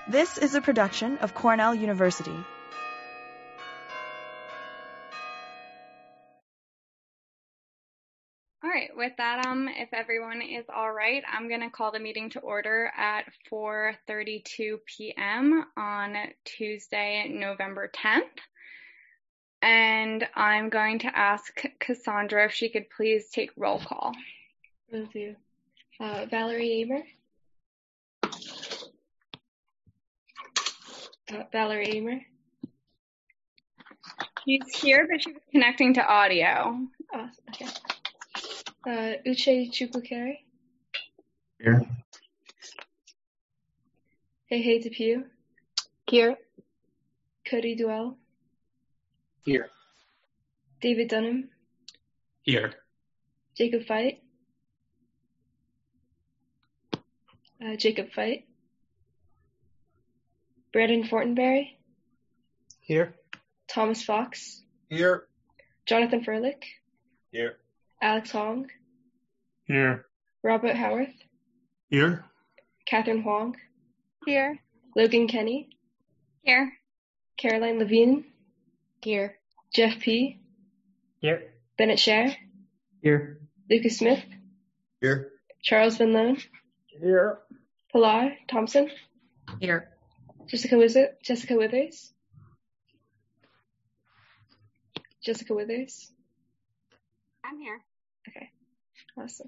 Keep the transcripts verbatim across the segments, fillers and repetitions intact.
This is a production of Cornell University. All right, with that, um, if everyone is all right, I'm going to call the meeting to order at four thirty-two p m on Tuesday, November tenth. And I'm going to ask Cassandra if she could please take roll call. Will do. Uh, Valerie Amer. Uh, Valerie Amer. She's here, but she was connecting to audio. Oh, okay. Uh, Uche Chukwukere. Here. Hey Hey Depew. Here. Cody Duell. Here. David Dunham. Here. Jacob Fight. Uh, Jacob Fight. Brandon Fortenberry. Here. Thomas Fox. Here. Jonathan Furlick. Here. Alex Hong. Here. Robert Howarth. Here. Catherine Huang. Here. Logan Kenny. Here. Caroline Levine. Here. Jeff P. Here. Bennett Scher. Here. Lucas Smith. Here. Charles Van Loan. Here. Pilar Thompson. Here. Jessica Wizard. Jessica Withers. Jessica Withers. I'm here. Okay. Awesome.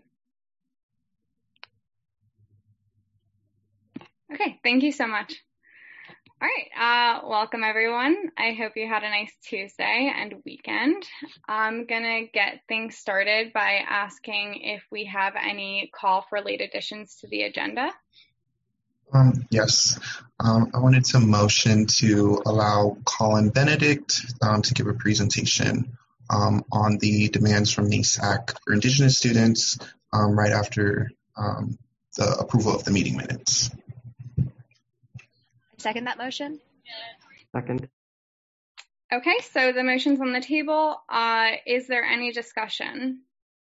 Okay, thank you so much. All right, uh, welcome everyone. I hope you had a nice Tuesday and weekend. I'm gonna get things started by asking if we have any call for late additions to the agenda. Um, yes, um, I wanted to motion to allow Colin Benedict um, to give a presentation um, on the demands from NASAC for Indigenous students um, right after um, the approval of the meeting minutes. Second that motion. Second. Okay, so the motion's on the table. Uh, is there any discussion?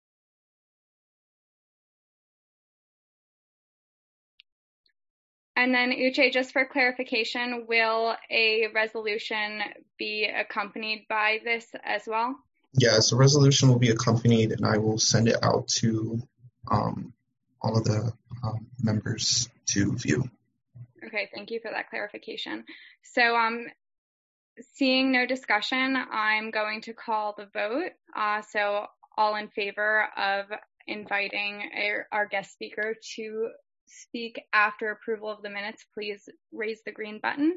And then Uche, just for clarification, will a resolution be accompanied by this as well? Yes, the resolution will be accompanied and I will send it out to um, all of the um, members to view. Okay, thank you for that clarification. So um, seeing no discussion, I'm going to call the vote. Uh, so all in favor of inviting our, our guest speaker to speak after approval of the minutes, please raise the green button.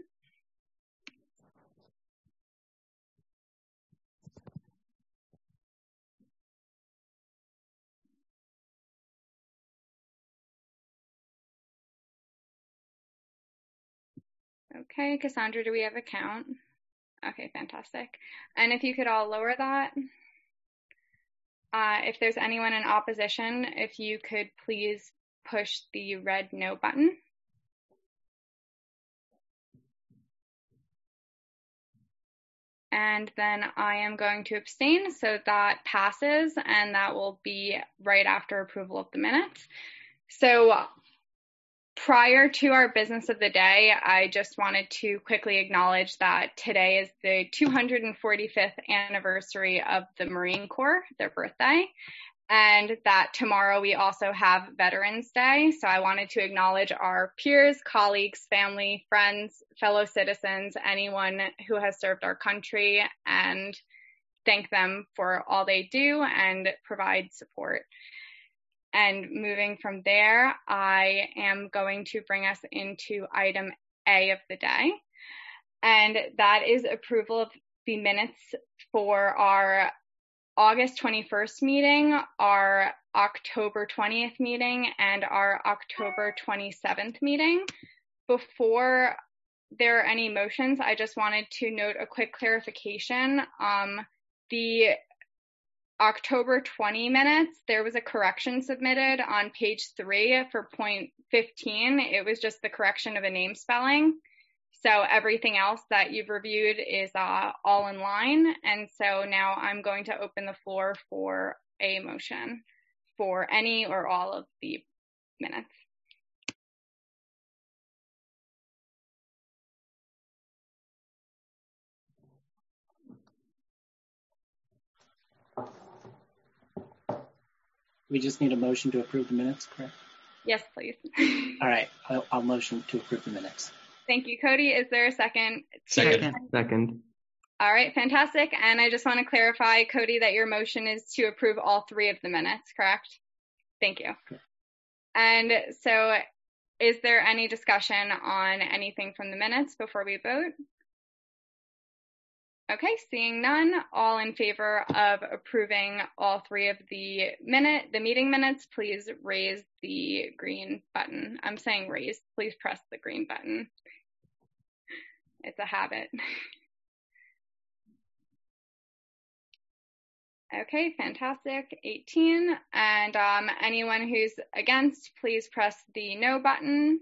Okay, Cassandra, do we have a count? Okay, fantastic. And if you could all lower that. Uh, if there's anyone in opposition, if you could please push the red no button. And then I am going to abstain, so that passes, and that will be right after approval of the minutes. So prior to our business of the day, I just wanted to quickly acknowledge that today is the two hundred forty-fifth anniversary of the Marine Corps, their birthday, and that tomorrow we also have Veterans Day. So I wanted to acknowledge our peers, colleagues, family, friends, fellow citizens, anyone who has served our country, and thank them for all they do and provide support. And moving from there, I am going to bring us into item A of the day. And that is approval of the minutes for our August twenty-first meeting, our October twentieth meeting, and our October twenty-seventh meeting. Before there are any motions, I just wanted to note a quick clarification. Um, the October twentieth minutes, there was a correction submitted on page three for point fifteen. It was just the correction of a name spelling. So everything else that you've reviewed is uh, all in line. And so now I'm going to open the floor for a motion for any or all of the minutes. We just need a motion to approve the minutes, correct? Yes, please. All right, I'll, I'll motion to approve the minutes. Thank you, Cody. Is there a second? Second. Second. All right, fantastic. And I just want to clarify, Cody, that your motion is to approve all three of the minutes, correct? Thank you. And so is there any discussion on anything from the minutes before we vote? Okay, seeing none, all in favor of approving all three of the minute, the meeting minutes, please raise the green button. I'm saying raise, please press the green button. It's a habit. Okay, fantastic, eighteen. And um, anyone who's against, please press the no button.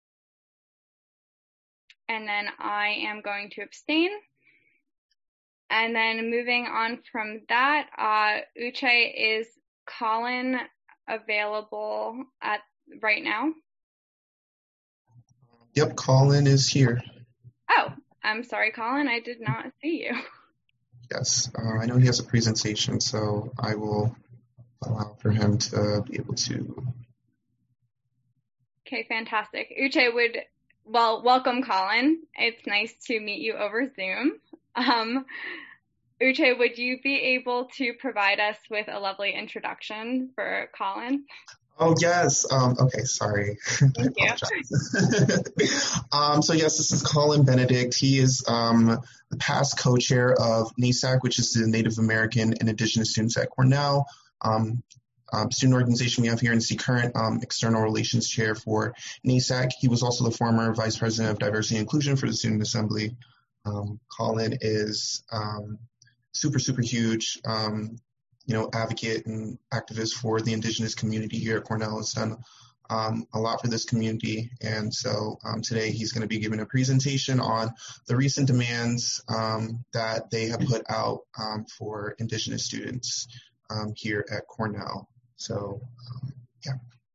And then I am going to abstain. And then moving on from that, uh, Uche, is Colin available at right now? Yep, Colin is here. Oh, I'm sorry, Colin, I did not see you. Yes, uh, I know he has a presentation, so I will allow for him to be able to. Okay, fantastic. Uche would, well, welcome, Colin. It's nice to meet you over Zoom. Um, Uche, would you be able to provide us with a lovely introduction for Colin? Oh, yes. Um, okay, sorry. Thank you. um, so, yes, this is Colin Benedict. He is um, the past co-chair of NASAC, which is the Native American and Indigenous Students at Cornell. Um, um, student organization we have here, and is the current um, external relations chair for NASAC. He was also the former vice president of diversity and inclusion for the Student Assembly. Um, Colin is um, super, super huge, um, you know, advocate and activist for the Indigenous community here at Cornell. Has done um, a lot for this community. And so um, today he's going to be giving a presentation on the recent demands um, that they have put out um, for Indigenous students um, here at Cornell. So, um, yeah.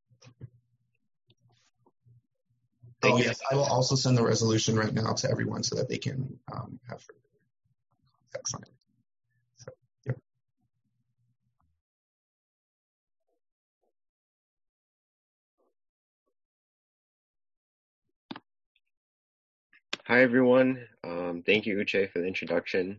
Oh, yes, I will also send the resolution right now to everyone so that they can um, have further context on it. So, yeah. Hi, everyone. Um, thank you, Uche, for the introduction.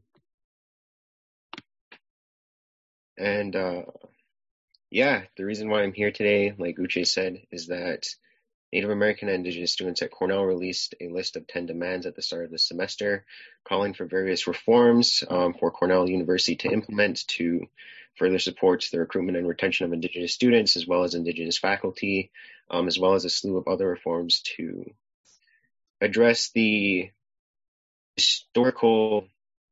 And uh, yeah, the reason why I'm here today, like Uche said, is that Native American and Indigenous students at Cornell released a list of ten demands at the start of the semester, calling for various reforms um, for Cornell University to implement to further support the recruitment and retention of Indigenous students, as well as Indigenous faculty, um, as well as a slew of other reforms to address the historical,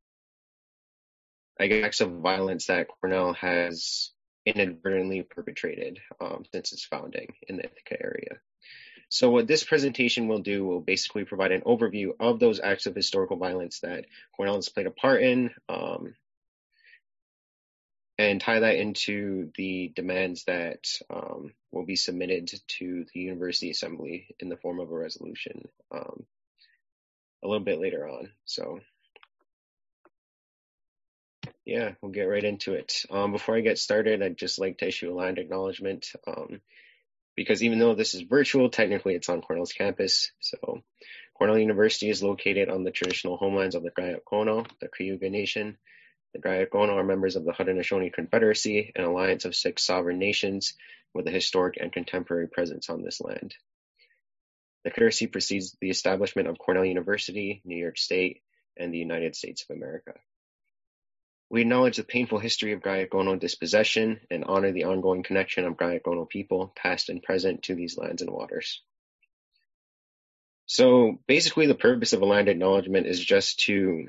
I guess, acts of violence that Cornell has inadvertently perpetrated um, since its founding in the Ithaca area. So what this presentation will do will basically provide an overview of those acts of historical violence that Cornell has played a part in, um, and tie that into the demands that um, will be submitted to the University Assembly in the form of a resolution um, a little bit later on. So yeah, we'll get right into it. Um, before I get started, I'd just like to issue a land acknowledgement. Um, Because even though this is virtual, technically it's on Cornell's campus. So Cornell University is located on the traditional homelands of the Gayakono, the Cayuga Nation. The Gayakono are members of the Haudenosaunee Confederacy, an alliance of six sovereign nations with a historic and contemporary presence on this land. The Confederacy precedes the establishment of Cornell University, New York State, and the United States of America. We acknowledge the painful history of Gayakono dispossession and honor the ongoing connection of Gayakono people, past and present, to these lands and waters. So basically the purpose of a land acknowledgement is just to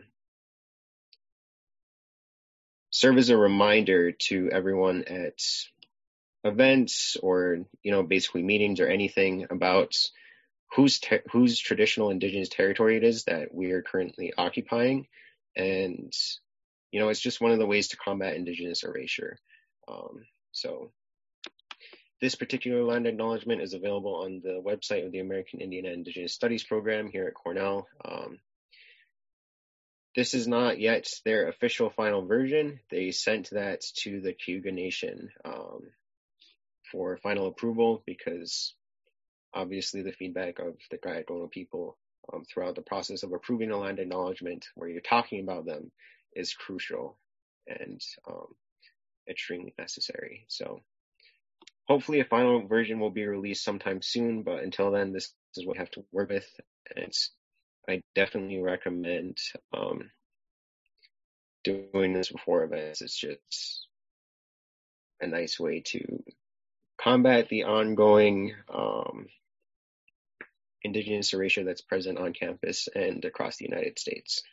serve as a reminder to everyone at events or, you know, basically meetings or anything about whose, ter- whose traditional indigenous territory it is that we are currently occupying. And you know, it's just one of the ways to combat indigenous erasure. Um, so this particular land acknowledgement is available on the website of the American Indian and Indigenous Studies program here at Cornell. Um, this is not yet their official final version. They sent that to the Cayuga Nation um, for final approval, because obviously the feedback of the Gayagono people um, throughout the process of approving a land acknowledgement where you're talking about them is crucial and um, extremely necessary. So hopefully a final version will be released sometime soon, but until then, this is what I have to work with. And it's, I definitely recommend um, doing this before events. It's just a nice way to combat the ongoing um, indigenous erasure that's present on campus and across the United States.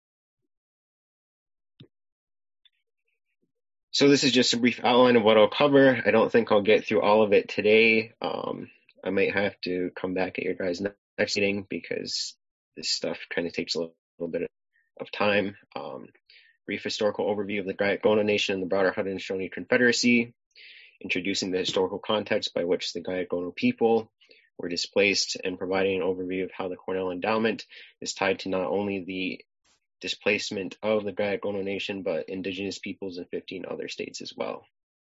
So this is just a brief outline of what I'll cover. I don't think I'll get through all of it today. Um, I might have to come back at your guys' next meeting because this stuff kind of takes a little, little bit of time. Um, brief historical overview of the Gayagono Nation and the broader Haudenosaunee Confederacy, introducing the historical context by which the Gayagono people were displaced, and providing an overview of how the Cornell Endowment is tied to not only the displacement of the Gayagono Nation, but indigenous peoples in fifteen other states as well.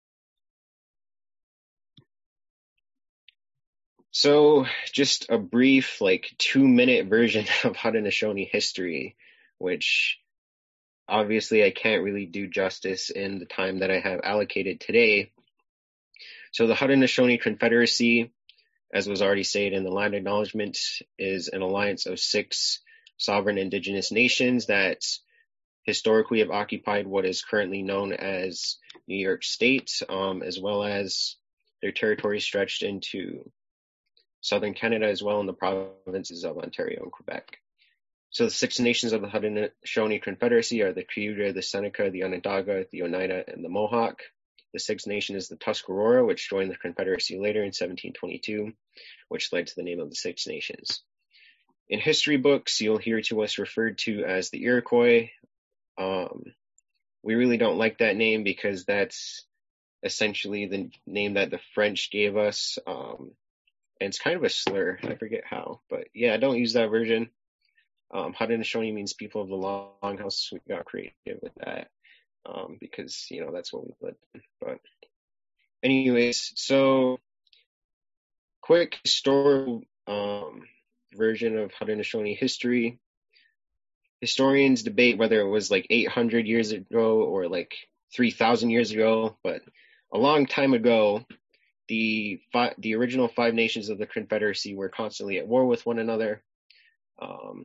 So just a brief, like two minute version of Haudenosaunee history, which obviously I can't really do justice in the time that I have allocated today. So the Haudenosaunee Confederacy, as was already stated in the land acknowledgement, is an alliance of six sovereign indigenous nations that historically have occupied what is currently known as New York State, um, as well as their territory stretched into southern Canada as well in the provinces of Ontario and Quebec. So the six nations of the Haudenosaunee Confederacy are the Cayuga, the Seneca, the Onondaga, the Oneida, and the Mohawk. The sixth nation is the Tuscarora, which joined the Confederacy later in seventeen twenty-two, which led to the name of the Six Nations. In history books, you'll hear to us referred to as the Iroquois. Um, we really don't like that name because that's essentially the name that the French gave us. Um, and it's kind of a slur. I forget how, but yeah, don't use that version. Um, Haudenosaunee means people of the Longhouse. We got creative with that um, because, you know, that's what we lived in. But anyways, so quick historical um, version of Haudenosaunee history. Historians debate whether it was like eight hundred years ago or like three thousand years ago, but a long time ago, the fi- the original five nations of the Confederacy were constantly at war with one another um,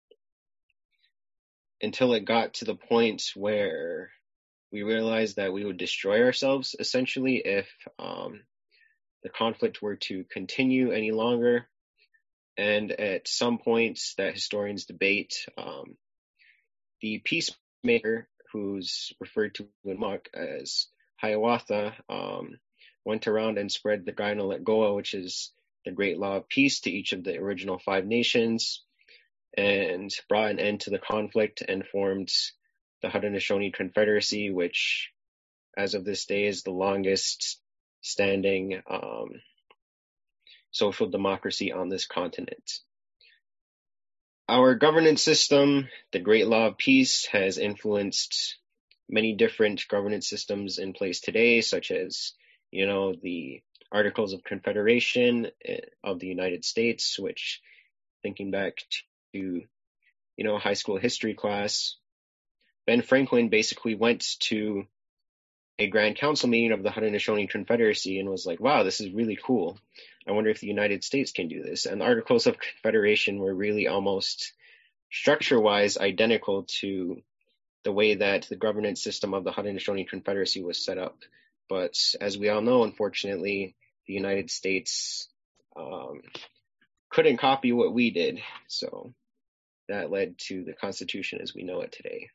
until it got to the point where we realized that we would destroy ourselves, essentially, if um, the conflict were to continue any longer. And at some points that historians debate, um, the peacemaker, who's referred to in Mock as Hiawatha, um, went around and spread the Kainalo'goa, which is the Great Law of Peace, to each of the original five nations, and brought an end to the conflict and formed the Haudenosaunee Confederacy, which, as of this day, is the longest standing um, social democracy on this continent. Our governance system, the Great Law of Peace, has influenced many different governance systems in place today, such as, you know, the Articles of Confederation of the United States, which, thinking back to, you know, high school history class, Ben Franklin basically went to a Grand Council meeting of the Haudenosaunee Confederacy and was like, wow, this is really cool. I wonder if the United States can do this. And the Articles of Confederation were really almost structure-wise identical to the way that the governance system of the Haudenosaunee Confederacy was set up. But as we all know, unfortunately, the United States um, couldn't copy what we did. So that led to the Constitution as we know it today.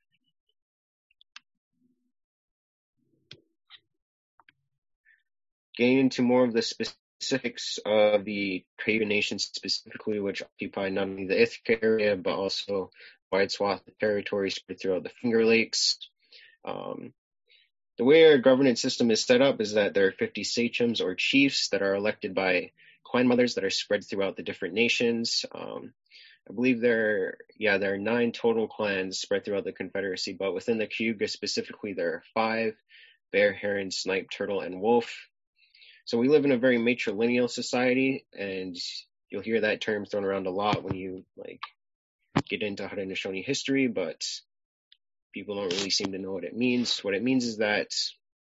Getting into more of the specifics of the Cayuga Nation specifically, which occupy not only the Ithaca area, but also wide swath of territory spread throughout the Finger Lakes. Um, the way our governance system is set up is that there are fifty sachems or chiefs that are elected by clan mothers that are spread throughout the different nations. Um, I believe there are, yeah, there are nine total clans spread throughout the Confederacy, but within the Cayuga specifically, there are five: bear, heron, snipe, turtle, and wolf. So we live in a very matrilineal society, and you'll hear that term thrown around a lot when you like get into Haudenosaunee history, but people don't really seem to know what it means. What it means is that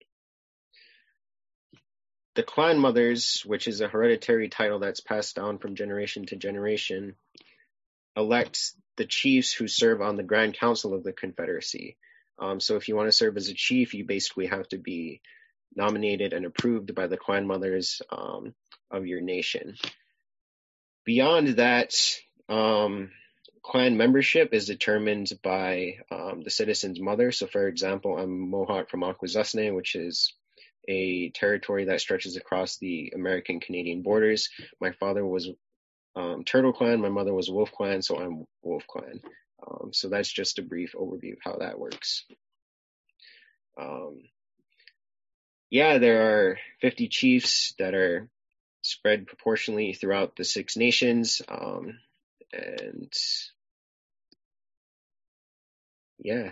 the clan mothers, which is a hereditary title that's passed down from generation to generation, elect the chiefs who serve on the Grand Council of the Confederacy. Um, so if you want to serve as a chief, you basically have to be nominated and approved by the clan mothers um, of your nation. Beyond that, um, clan membership is determined by um, the citizen's mother. So for example, I'm Mohawk from Akwesasne, which is a territory that stretches across the American-Canadian borders. My father was um, Turtle Clan, my mother was Wolf Clan, so I'm Wolf Clan. Um, so that's just a brief overview of how that works. Um, yeah, there are fifty chiefs that are spread proportionally throughout the Six Nations. Um, and yeah.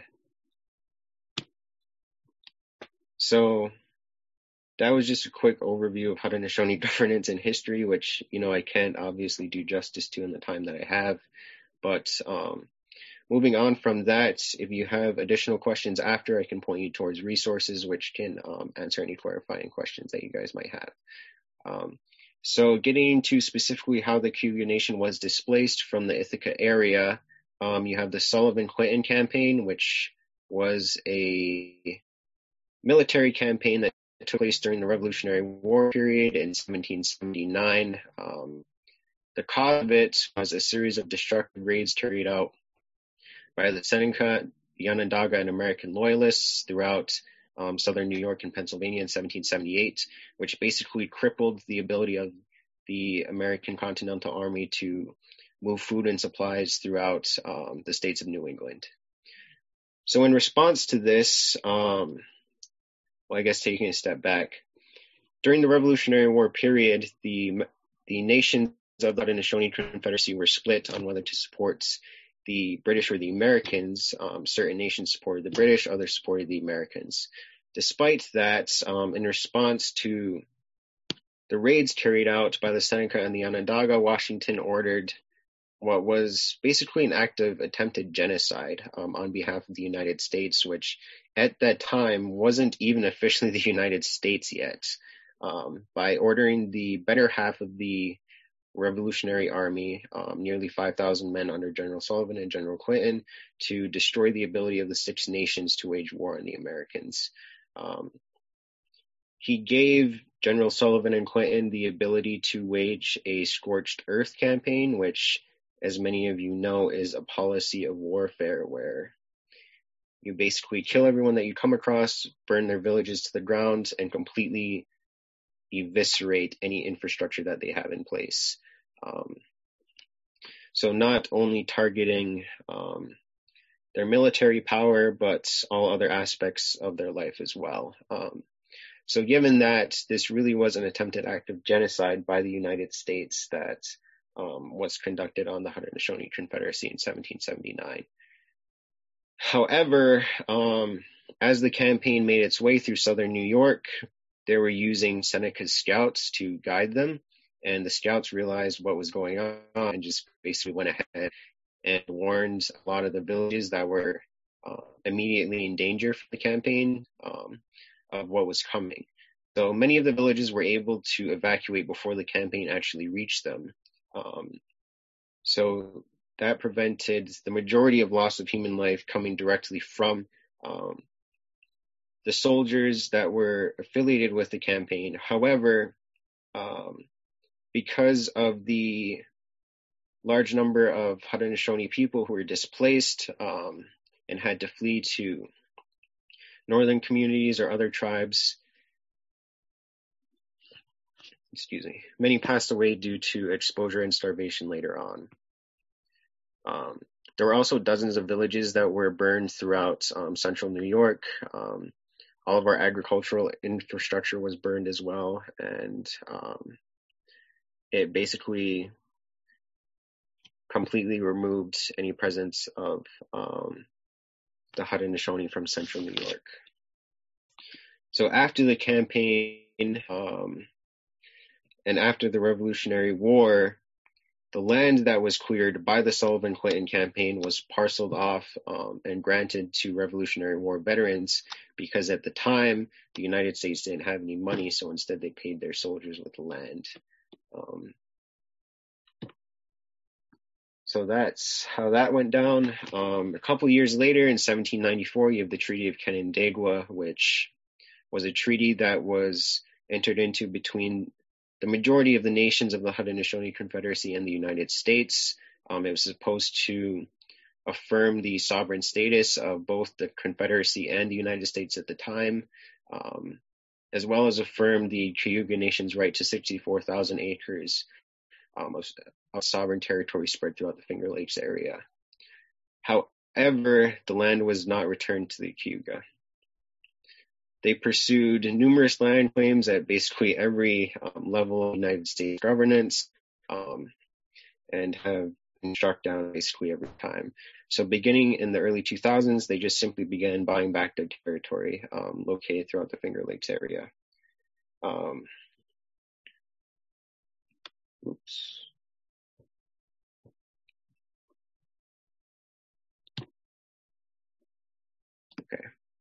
So that was just a quick overview of Haudenosaunee governance and history, which, you know, I can't obviously do justice to in the time that I have. But um, moving on from that, if you have additional questions after, I can point you towards resources which can um, answer any clarifying questions that you guys might have. Um, so getting into specifically how the Cayuga Nation was displaced from the Ithaca area, um, you have the Sullivan-Clinton campaign, which was a military campaign that took place during the Revolutionary War period in seventeen seventy-nine. Um, the cause of it was a series of destructive raids carried out by the Seneca, the Onondaga, and American loyalists throughout um, southern New York and Pennsylvania in seventeen seventy-eight, which basically crippled the ability of the American Continental Army to move food and supplies throughout um, the states of New England. So in response to this, um, well, I guess taking a step back, during the Revolutionary War period, the the nations of the Haudenosaunee Confederacy were split on whether to support the British or the Americans. Um, certain nations supported the British, others supported the Americans. Despite that, um, in response to the raids carried out by the Seneca and the Onondaga, Washington ordered what was basically an act of attempted genocide um, on behalf of the United States, which at that time wasn't even officially the United States yet, um, by ordering the better half of the Revolutionary Army, um, nearly five thousand men under General Sullivan and General Clinton, to destroy the ability of the Six Nations to wage war on the Americans. Um, he gave General Sullivan and Clinton the ability to wage a scorched earth campaign, which, as many of you know, is a policy of warfare where you basically kill everyone that you come across, burn their villages to the ground, and completely eviscerate any infrastructure that they have in place. Um, so not only targeting um, their military power, but all other aspects of their life as well. Um, so given that this really was an attempted act of genocide by the United States that um, was conducted on the Haudenosaunee Confederacy in seventeen seventy-nine. However, um, as the campaign made its way through southern New York, they were using Seneca's scouts to guide them, and the scouts realized what was going on and just basically went ahead and warned a lot of the villages that were uh, immediately in danger for the campaign um, of what was coming. So many of the villages were able to evacuate before the campaign actually reached them. Um, so that prevented the majority of loss of human life coming directly from um, the soldiers that were affiliated with the campaign. However, um, because of the large number of Haudenosaunee people who were displaced um, and had to flee to northern communities or other tribes, excuse me, many passed away due to exposure and starvation later on. Um, there were also dozens of villages that were burned throughout um, central New York. Um, all of our agricultural infrastructure was burned as well, and um, it basically completely removed any presence of um, the Haudenosaunee from central New York. So after the campaign, um, and after the Revolutionary War, the land that was cleared by the Sullivan-Clinton campaign was parceled off um, and granted to Revolutionary War veterans because at the time, the United States didn't have any money, so instead they paid their soldiers with land. Um, so that's how that went down. Um, a couple years later, in seventeen ninety-four, you have the Treaty of Canandaigua, which was a treaty that was entered into between the majority of the nations of the Haudenosaunee Confederacy and the United States. Um, it was supposed to affirm the sovereign status of both the Confederacy and the United States at the time, um, as well as affirm the Cayuga Nation's right to sixty-four thousand acres um, of, of sovereign territory spread throughout the Finger Lakes area. However, the land was not returned to the Cayuga. They pursued numerous land claims at basically every um, level of United States governance um, and have been struck down basically every time. So beginning in the early two thousands, they just simply began buying back their territory um, located throughout the Finger Lakes area. Um, oops. Okay.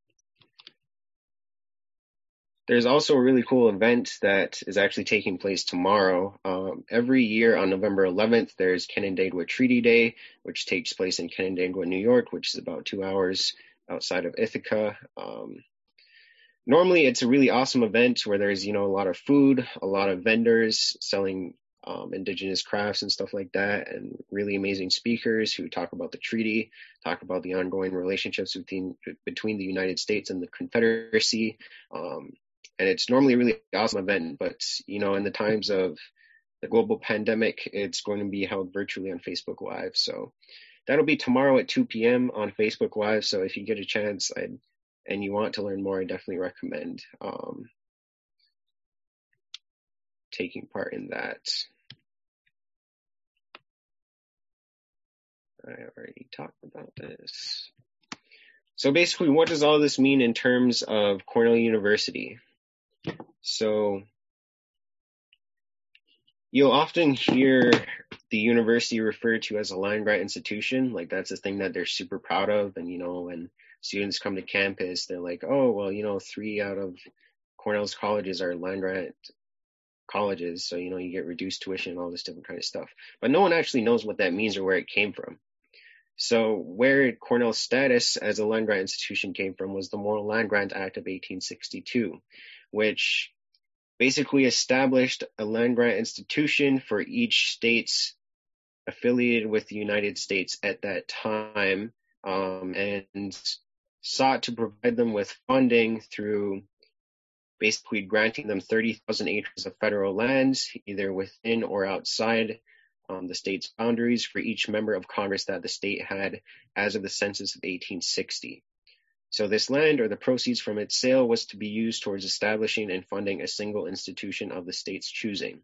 There's also a really cool event that is actually taking place tomorrow. Um, every year on November eleventh, there's Canandaigua Treaty Day, which takes place in Canandaigua, New York, which is about two hours outside of Ithaca. Um, normally, it's a really awesome event where there's, you know, a lot of food, a lot of vendors selling um, indigenous crafts and stuff like that, and really amazing speakers who talk about the treaty, talk about the ongoing relationships between, between the United States and the Confederacy. Um, And it's normally a really awesome event, but, you know, in the times of the global pandemic, it's going to be held virtually on Facebook Live. So that'll be tomorrow at two p.m. on Facebook Live. So if you get a chance I'd, and you want to learn more, I definitely recommend um, taking part in that. I already talked about this. So basically, what does all this mean in terms of Cornell University? So you'll often hear the university referred to as a land-grant institution. Like that's a thing that they're super proud of. And, you know, when students come to campus, they're like, oh, well, you know, three out of Cornell's colleges are land-grant colleges. So, you know, you get reduced tuition and all this different kind of stuff. But no one actually knows what that means or where it came from. So where Cornell's status as a land-grant institution came from was the Morrill Land Grant Act of eighteen sixty-two, which basically established a land-grant institution for each state's affiliated with the United States at that time, um, and sought to provide them with funding through basically granting them thirty thousand acres of federal lands, either within or outside um, the state's boundaries for each member of Congress that the state had as of the census of eighteen sixty. So this land or the proceeds from its sale was to be used towards establishing and funding a single institution of the state's choosing.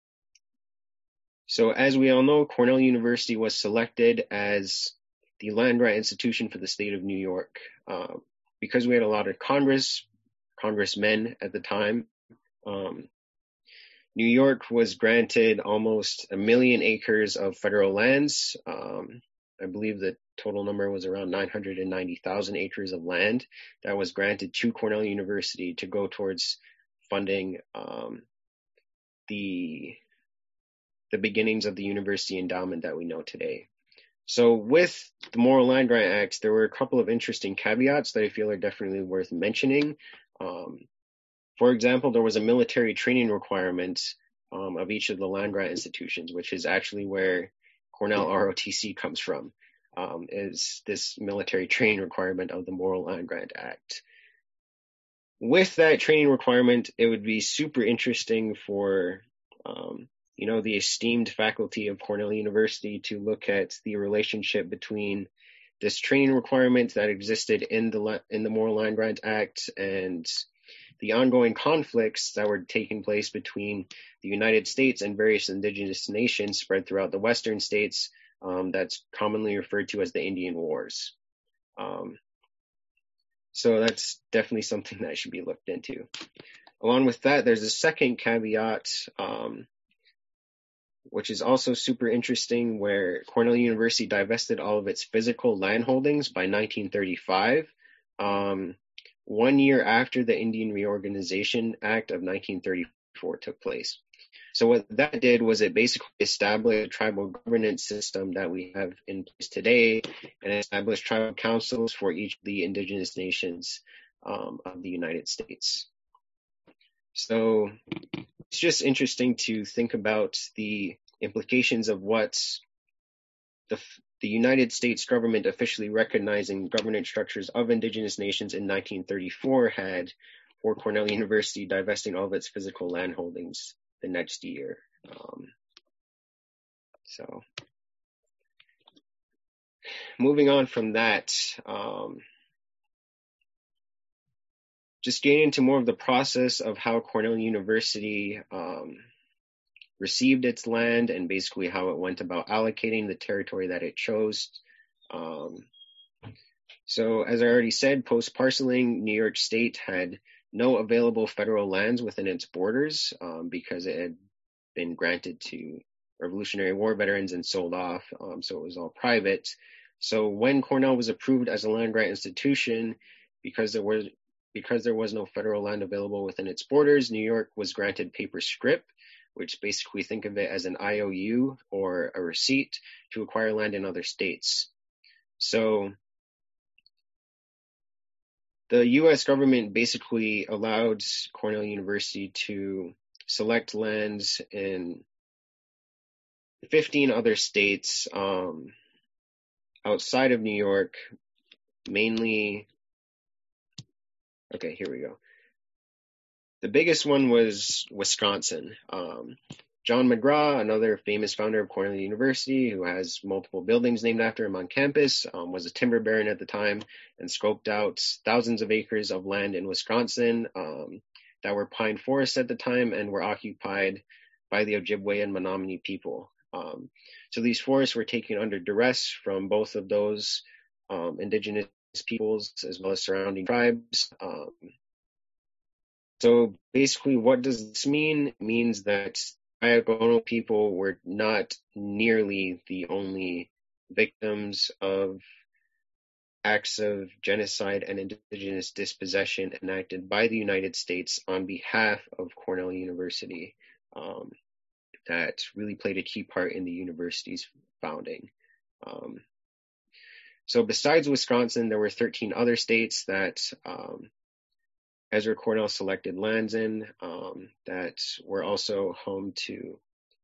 So as we all know, Cornell University was selected as the land-grant institution for the state of New York. Uh, because we had a lot of Congress, congressmen at the time, um, New York was granted almost a million acres of federal lands. Um, I believe the total number was around nine hundred ninety thousand acres of land that was granted to Cornell University to go towards funding um, the the beginnings of the university endowment that we know today. So with the Morrill Land Grant Act, there were a couple of interesting caveats that I feel are definitely worth mentioning. Um, for example, there was a military training requirement um, of each of the land grant institutions, which is actually where Cornell R O T C comes from, um, is this military training requirement of the Morrill Land Grant Act. With that training requirement, it would be super interesting for um, you know, the esteemed faculty of Cornell University to look at the relationship between this training requirement that existed in the in the Morrill Land Grant Act and the ongoing conflicts that were taking place between the United States and various indigenous nations spread throughout the western states, um, that's commonly referred to as the Indian Wars. Um, so that's definitely something that should be looked into. Along with that, there's a second caveat um, which is also super interesting, where Cornell University divested all of its physical land holdings by nineteen thirty-five, um, one year after the Indian Reorganization Act of nineteen thirty-four took place. So what that did was it basically established a tribal governance system that we have in place today, and established tribal councils for each of the indigenous nations um, of the United States. So it's just interesting to think about the implications of what the, the United States government officially recognizing governance structures of indigenous nations in nineteen thirty-four had for Cornell University divesting all of its physical land holdings the next year. Um, so moving on from that, um, just getting into more of the process of how Cornell University um, received its land and basically how it went about allocating the territory that it chose. Um, so as I already said, post-parceling, New York State had no available federal lands within its borders um, because it had been granted to Revolutionary War veterans and sold off, um, so it was all private. So when Cornell was approved as a land-grant institution, because there was because there was no federal land available within its borders, New York was granted paper scrip, which basically think of it as an I O U or a receipt to acquire land in other states. So the U S government basically allowed Cornell University to select lands in fifteen other states um, outside of New York, mainly, okay, here we go. The biggest one was Wisconsin. Um, John McGraw, another famous founder of Cornell University, who has multiple buildings named after him on campus, um, was a timber baron at the time and scoped out thousands of acres of land in Wisconsin um, that were pine forests at the time and were occupied by the Ojibwe and Menominee people. Um, so these forests were taken under duress from both of those um, indigenous peoples as well as surrounding tribes. Um, so basically, what does this mean? It means that Ayagono people were not nearly the only victims of acts of genocide and indigenous dispossession enacted by the United States on behalf of Cornell University um, that really played a key part in the university's founding. Um, so besides Wisconsin, there were thirteen other states that um, Ezra Cornell selected lands in um, that were also home to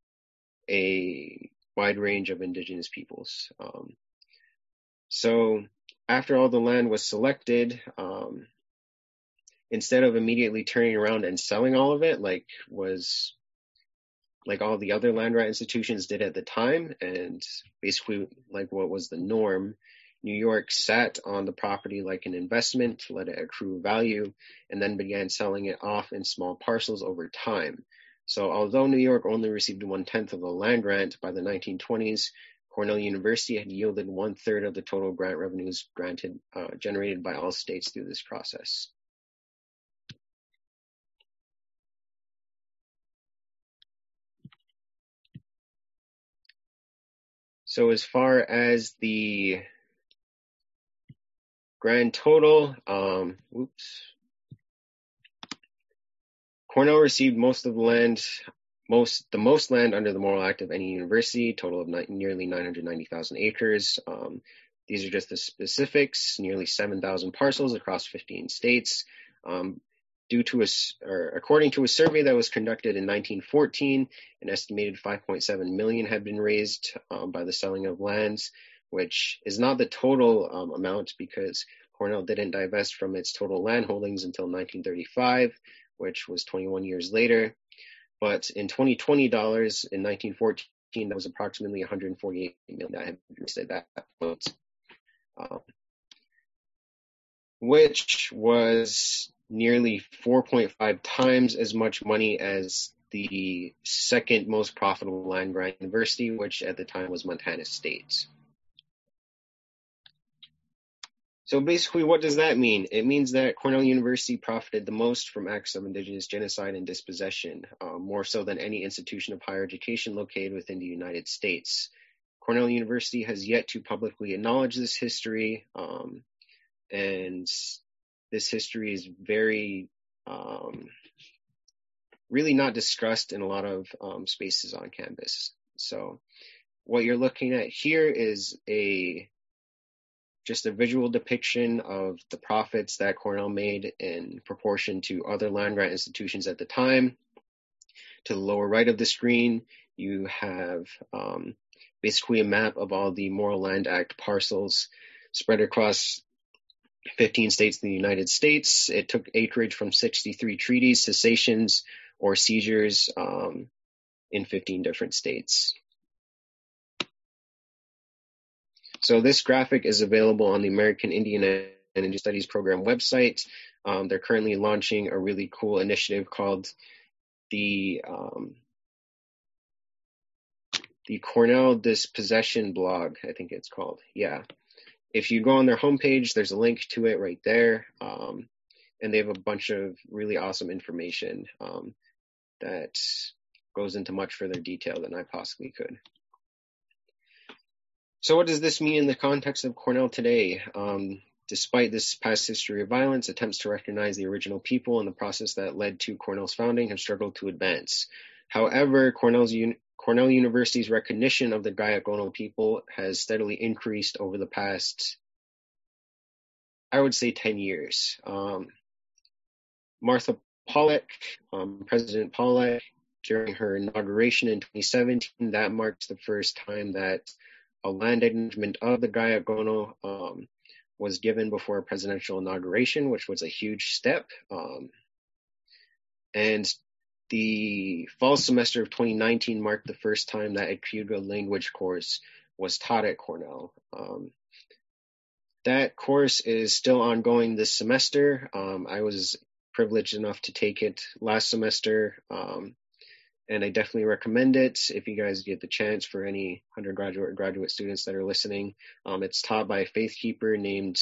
a wide range of indigenous peoples. Um, so after all the land was selected, um, instead of immediately turning around and selling all of it, like was like all the other land right institutions did at the time, and basically like what was the norm, New York sat on the property like an investment, let it accrue value, and then began selling it off in small parcels over time. So although New York only received one-tenth of the land grant, by the nineteen twenties, Cornell University had yielded one-third of the total grant revenues granted, uh, generated by all states through this process. So as far as the grand total, um, oops, Cornell received most of the land, most the most land under the Morrill Act of any university, total of ni- nearly nine hundred ninety thousand acres. Um, these are just the specifics, nearly seven thousand parcels across fifteen states. Um, due to a, or according to a survey that was conducted in nineteen fourteen, an estimated five point seven million had been raised um, by the selling of lands, which is not the total um, amount because Cornell didn't divest from its total land holdings until nineteen thirty-five, which was twenty-one years later. But in twenty twenty dollars, in nineteen fourteen, that was approximately one hundred forty-eight million that had been raised at that point, um, which was nearly four point five times as much money as the second most profitable land grant university, which at the time was Montana State. So basically, what does that mean? It means that Cornell University profited the most from acts of indigenous genocide and dispossession, um, more so than any institution of higher education located within the United States. Cornell University has yet to publicly acknowledge this history, um, and this history is very, um, really not discussed in a lot of um, spaces on campus. So what you're looking at here is a just a visual depiction of the profits that Cornell made in proportion to other land-grant institutions at the time. To the lower right of the screen, you have um, basically a map of all the Morrill Land Act parcels spread across fifteen states in the United States. It took acreage from sixty-three treaties, cessations, or seizures um, in fifteen different states. So this graphic is available on the American Indian and Indigenous Studies Program website. Um, they're currently launching a really cool initiative called the um, the Cornell Dispossession Blog, I think it's called. Yeah. If you go on their homepage, there's a link to it right there. Um, and they have a bunch of really awesome information um, that goes into much further detail than I possibly could. So what does this mean in the context of Cornell today? Um, despite this past history of violence, attempts to recognize the original people and the process that led to Cornell's founding have struggled to advance. However, Cornell's un- Cornell University's recognition of the Gayagono people has steadily increased over the past, I would say, ten years. Um, Martha Pollack, um, President Pollack, during her inauguration in twenty seventeen, that marks the first time that a land acknowledgement of the Gayagono um, was given before a presidential inauguration, which was a huge step. Um, and the fall semester of twenty nineteen marked the first time that a Cayuga language course was taught at Cornell. Um, that course is still ongoing this semester. Um, I was privileged enough to take it last semester. Um, And I definitely recommend it if you guys get the chance for any undergraduate or graduate students that are listening. Um, it's taught by a faith keeper named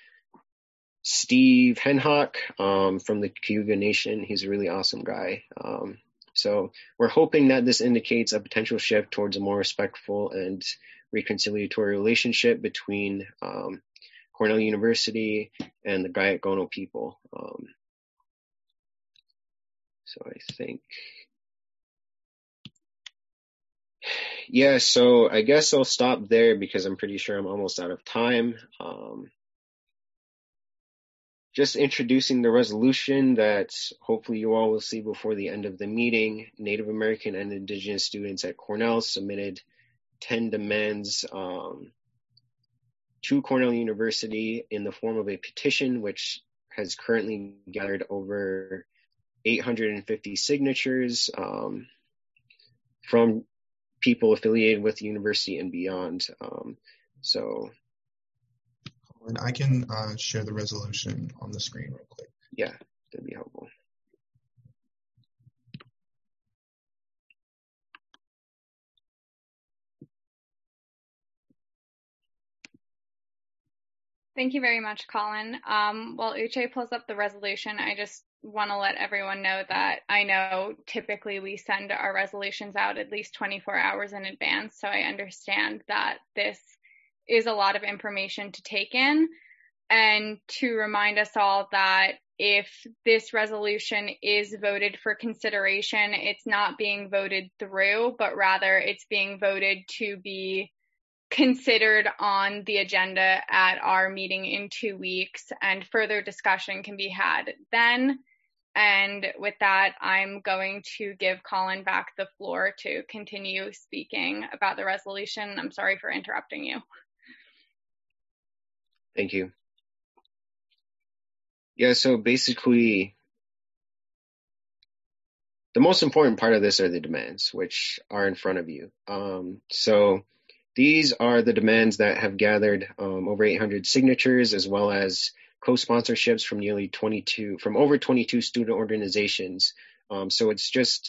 Steve Henhock um, from the Cayuga Nation. He's a really awesome guy. Um, so we're hoping that this indicates a potential shift towards a more respectful and reconciliatory relationship between um, Cornell University and the Gayagono people. Um, so I think... Yeah, so I guess I'll stop there because I'm pretty sure I'm almost out of time. Um, just introducing the resolution that hopefully you all will see before the end of the meeting. Native American and Indigenous students at Cornell submitted ten demands um, to Cornell University in the form of a petition, which has currently gathered over eight hundred fifty signatures um, from people affiliated with the university and beyond. Um, so, and I can uh, share the resolution on the screen real quick. Yeah, that'd be helpful. Thank you very much, Colin. Um, while Uche pulls up the resolution, I just want to let everyone know that I know typically we send our resolutions out at least twenty-four hours in advance, so I understand that this is a lot of information to take in, and to remind us all that if this resolution is voted for consideration, it's not being voted through, but rather it's being voted to be considered on the agenda at our meeting in two weeks, and further discussion can be had then. And with that, I'm going to give Colin back the floor to continue speaking about the resolution. I'm sorry for interrupting you. Thank you. Yeah, so basically, the most important part of this are the demands, which are in front of you. Um, so these are the demands that have gathered um, over eight hundred signatures, as well as co-sponsorships from nearly twenty-two, from over twenty-two student organizations. Um, so it's just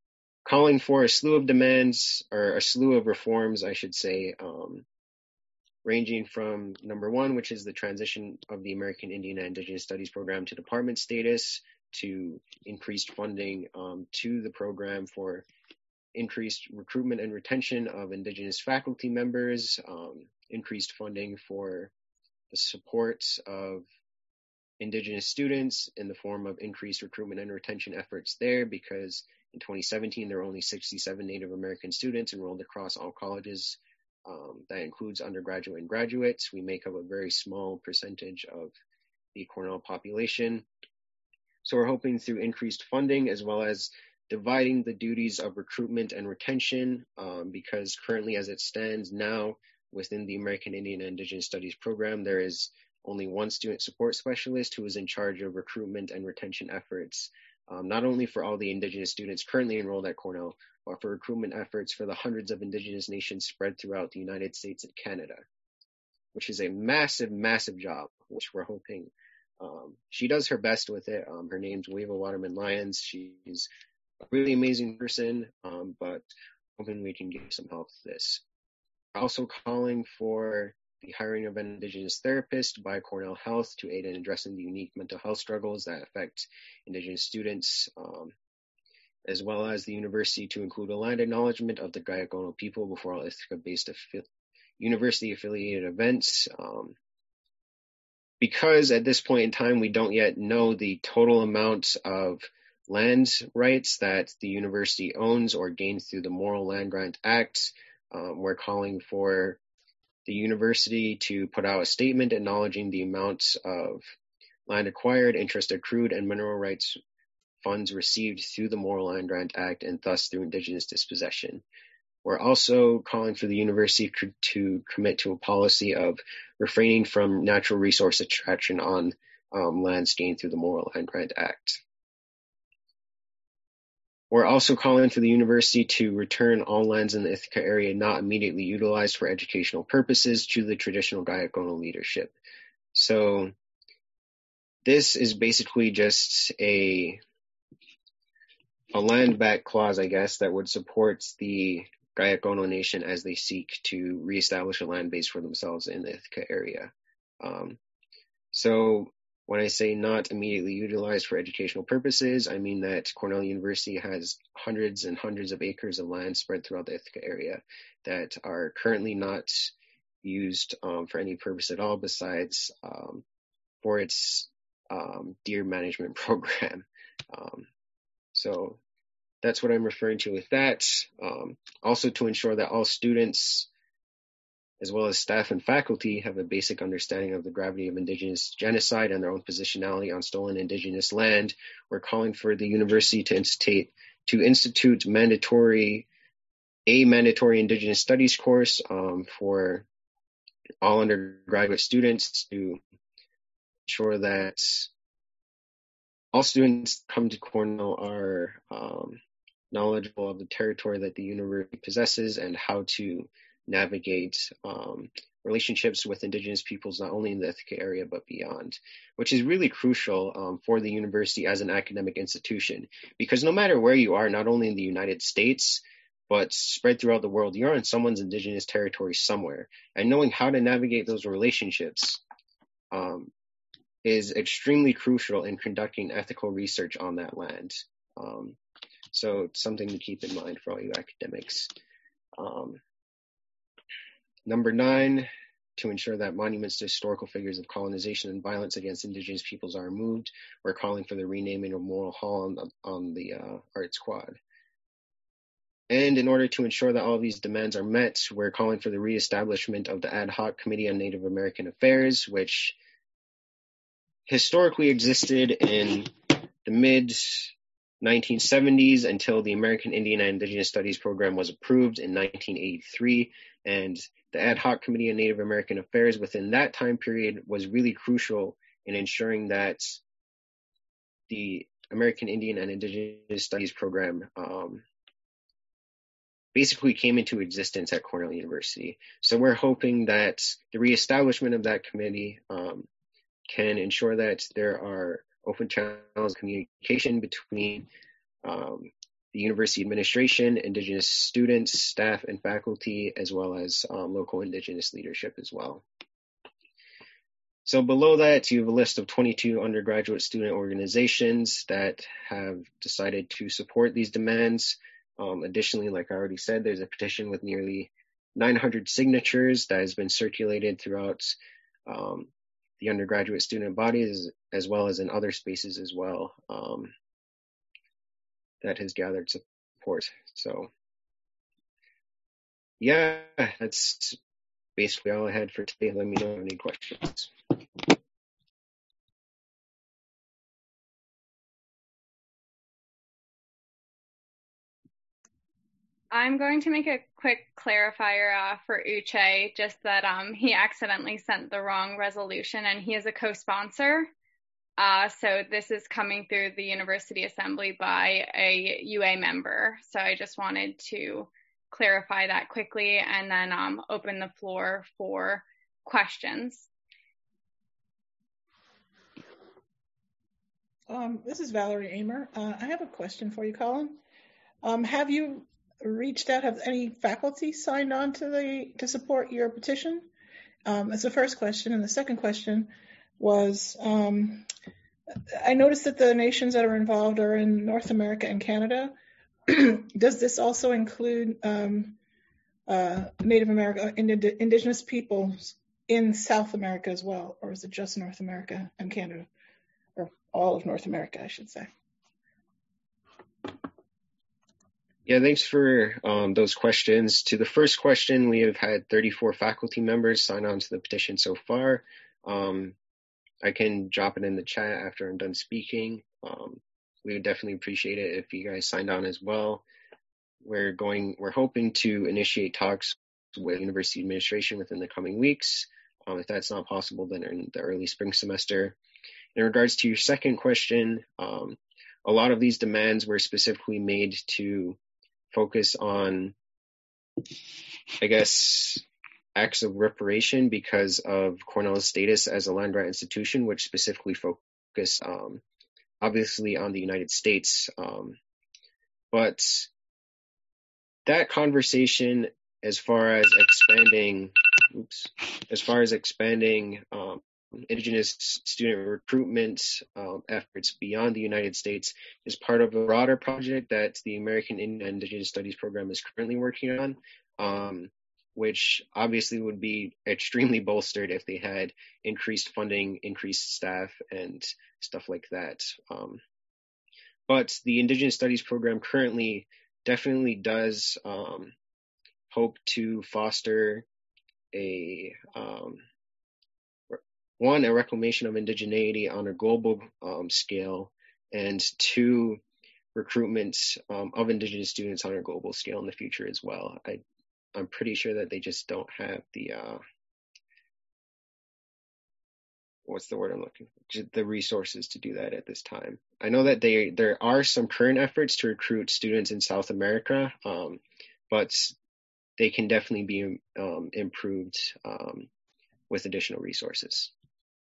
calling for a slew of demands, or a slew of reforms, I should say, um, ranging from number one, which is the transition of the American Indian and Indigenous Studies program to department status, to increased funding um, to the program for increased recruitment and retention of Indigenous faculty members, um, increased funding for the support of Indigenous students in the form of increased recruitment and retention efforts there, because in twenty seventeen, there were only sixty-seven Native American students enrolled across all colleges. Um, that includes undergraduate and graduates. We make up a very small percentage of the Cornell population. So we're hoping through increased funding, as well as dividing the duties of recruitment and retention, um, because currently as it stands now within the American Indian and Indigenous Studies program, there is only one student support specialist who is in charge of recruitment and retention efforts, um, not only for all the Indigenous students currently enrolled at Cornell, but for recruitment efforts for the hundreds of Indigenous nations spread throughout the United States and Canada, which is a massive, massive job, which we're hoping um, she does her best with it. Um, her name's Wava Waterman Lyons. She's a really amazing person, um, but hoping we can get some help with this. We're also calling for the hiring of an Indigenous therapist by Cornell Health to aid in addressing the unique mental health struggles that affect Indigenous students, um, as well as the university to include a land acknowledgement of the Gayagono people before all Ithaca-based affi- university-affiliated events. Um, because at this point in time, we don't yet know the total amount of land rights that the university owns or gained through the Moral Land Grant Act, um, we're calling for the university to put out a statement acknowledging the amounts of land acquired, interest accrued, and mineral rights funds received through the Moral Land Grant Act and thus through Indigenous dispossession. We're also calling for the university to commit to a policy of refraining from natural resource extraction on um, lands gained through the Moral Land Grant Act. We're also calling for the university to return all lands in the Ithaca area not immediately utilized for educational purposes to the traditional Gayagono leadership. So this is basically just a a land back clause, I guess, that would support the Gayagono Nation as they seek to reestablish a land base for themselves in the Ithaca area. Um, so when I say not immediately utilized for educational purposes, I mean that Cornell University has hundreds and hundreds of acres of land spread throughout the Ithaca area that are currently not used um, for any purpose at all besides um, for its um, deer management program. Um, So that's what I'm referring to with that. Um, also to ensure that all students, as well as staff and faculty, have a basic understanding of the gravity of Indigenous genocide and their own positionality on stolen Indigenous land, we're calling for the university to institute, to institute mandatory, a mandatory Indigenous studies course um, for all undergraduate students to ensure that all students come to Cornell are um, knowledgeable of the territory that the university possesses and how to navigate um, relationships with Indigenous peoples, not only in the Ithaca area, but beyond, which is really crucial um, for the university as an academic institution, because no matter where you are, not only in the United States, but spread throughout the world, you're on someone's Indigenous territory somewhere, and knowing how to navigate those relationships um, is extremely crucial in conducting ethical research on that land. Um, so it's something to keep in mind for all you academics. Um, number nine, to ensure that monuments to historical figures of colonization and violence against Indigenous peoples are removed, we're calling for the renaming of Memorial Hall on the, on the uh, Arts Quad. And in order to ensure that all of these demands are met, we're calling for the reestablishment of the Ad Hoc Committee on Native American Affairs, which historically existed in the mid nineteen seventies until the American Indian and Indigenous Studies program was approved in nineteen eighty-three. And the Ad Hoc Committee on Native American Affairs within that time period was really crucial in ensuring that the American Indian and Indigenous Studies program um, basically came into existence at Cornell University. So we're hoping that the reestablishment of that committee um, can ensure that there are open channels of communication between um, the university administration, Indigenous students, staff, and faculty, as well as um, local Indigenous leadership as well. So below that, you have a list of twenty-two undergraduate student organizations that have decided to support these demands. Um, additionally, like I already said, there's a petition with nearly nine hundred signatures that has been circulated throughout um, the undergraduate student bodies, as well as in other spaces as well, um, that has gathered support. So yeah, that's basically all I had for today. Let me know if you have any questions. I'm going to make a quick clarifier uh, for Uche, just that um, he accidentally sent the wrong resolution and he is a co-sponsor. Uh, so this is coming through the University Assembly by a U A member. So I just wanted to clarify that quickly and then um, open the floor for questions. Um, this is Valerie Amer. Uh, I have a question for you, Colin. Um, have you reached out, have any faculty signed on to the to support your petition? Um, that's the first question. And the second question was, um, I noticed that the nations that are involved are in North America and Canada. Does this also include um, uh, Native America, ind- indigenous peoples in South America as well? Or is it just North America and Canada? Or all of North America, I should say. Yeah, thanks for um, those questions. To the first question, we have had thirty-four faculty members sign on to the petition so far. Um, I can drop it in the chat after I'm done speaking. Um, we would definitely appreciate it if you guys signed on as well. We're going, we're hoping to initiate talks with university administration within the coming weeks. Um, if that's not possible, then in the early spring semester. In regards to your second question, um, a lot of these demands were specifically made to focus on, I guess, acts of reparation because of Cornell's status as a land grant institution, which specifically focus um, obviously on the United States. Um, but that conversation, as far as expanding, oops, as far as expanding um, Indigenous student recruitment um, efforts beyond the United States is part of a broader project that the American Indian and Indigenous Studies program is currently working on, um, which obviously would be extremely bolstered if they had increased funding, increased staff, and stuff like that. Um, but the Indigenous Studies program currently definitely does um, hope to foster a um, one, a reclamation of indigeneity on a global um, scale, and two, recruitment um, of Indigenous students on a global scale in the future as well. I, I'm pretty sure that they just don't have the, uh, what's the word I'm looking for? The resources to do that at this time. I know that they there are some current efforts to recruit students in South America, um, but they can definitely be um, improved um, with additional resources.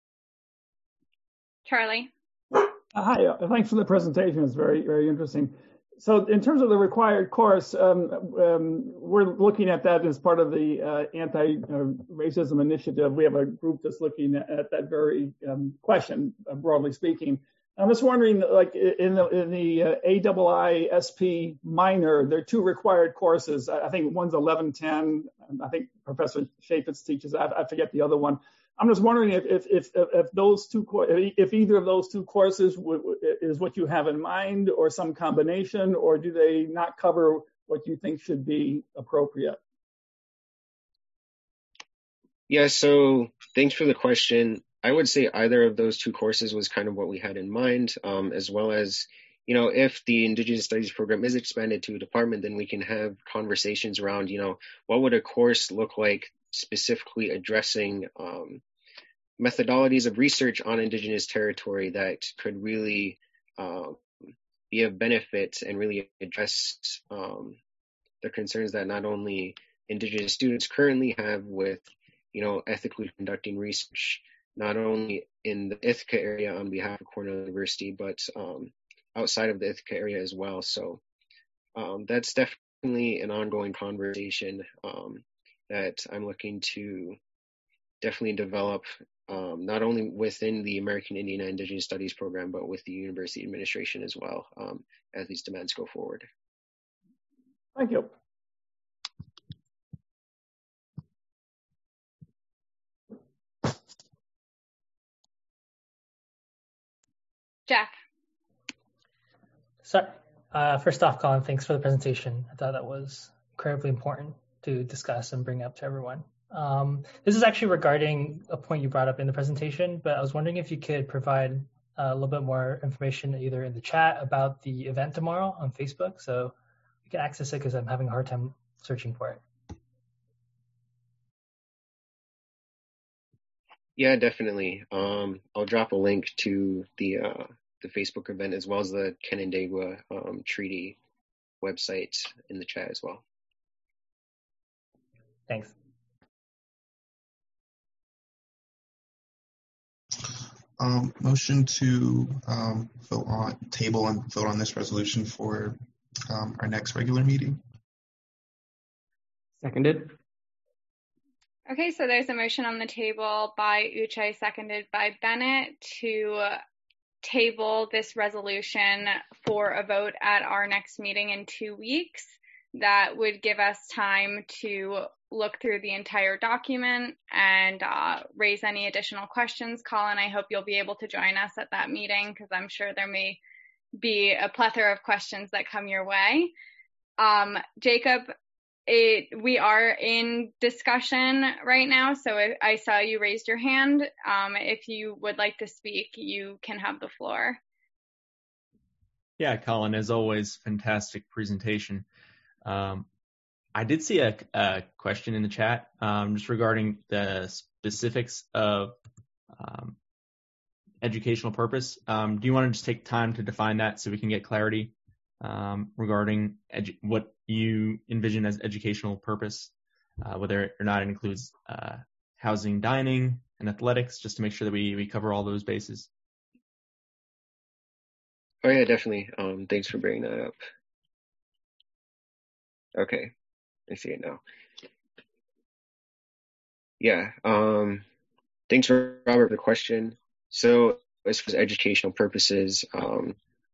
Charlie. Uh, hi, uh, thanks for the presentation. It's very, very interesting. So in terms of the required course, um, um, we're looking at that as part of the uh, anti-racism initiative. We have a group that's looking at, at that very um, question, uh, broadly speaking. I'm just wondering, like in the, in the uh, A I I S P minor, there are two required courses. I think one's eleven ten. I think Professor Chaffetz teaches that. I forget the other one. I'm just wondering if if if, if those two if either of those two courses w- w- is what you have in mind, or some combination, or do they not cover what you think should be appropriate? Yeah. So thanks for the question. I would say either of those two courses was kind of what we had in mind, um, as well as, you know, if the Indigenous Studies program is expanded to a department, then we can have conversations around, you know, what would a course look like specifically addressing um, methodologies of research on Indigenous territory that could really uh, be of benefit and really address um, the concerns that not only Indigenous students currently have with, you know, ethically conducting research, not only in the Ithaca area on behalf of Cornell University, but um, outside of the Ithaca area as well. So um, that's definitely an ongoing conversation um, that I'm looking to definitely develop, um, not only within the American Indian and Indigenous Studies program, but with the university administration as well, um, as these demands go forward. Thank you. Jeff. So, uh, first off, Colin, thanks for the presentation. I thought that was incredibly important to discuss and bring up to everyone. Um, this is actually regarding a point you brought up in the presentation, but I was wondering if you could provide a little bit more information either in the chat about the event tomorrow on Facebook so we can access it, because I'm having a hard time searching for it. Yeah, definitely. Um, I'll drop a link to the uh, the Facebook event as well as the Canandaigua um, Treaty website in the chat as well. Thanks. Um, motion to um, vote on table and vote on this resolution for um, our next regular meeting. Seconded. Okay, so there's a motion on the table by Uche, seconded by Bennett, to table this resolution for a vote at our next meeting in two weeks. That would give us time to look through the entire document and uh, raise any additional questions. Colin, I hope you'll be able to join us at that meeting, because I'm sure there may be a plethora of questions that come your way. Um, Jacob, It, we are in discussion right now, so if I saw you raised your hand. Um, if you would like to speak, you can have the floor. Yeah, Colin, as always, fantastic presentation. Um, I did see a, a question in the chat um, just regarding the specifics of um, educational purpose. Um, do you want to just take time to define that so we can get clarity um, regarding edu- what you envision as educational purpose, uh, whether or not it includes uh, housing, dining, and athletics, just to make sure that we, we cover all those bases? Oh yeah, definitely. Um, thanks for bringing that up. Okay, I see it now. Yeah, um, thanks, Robert, for the question. So as far as educational purposes, um,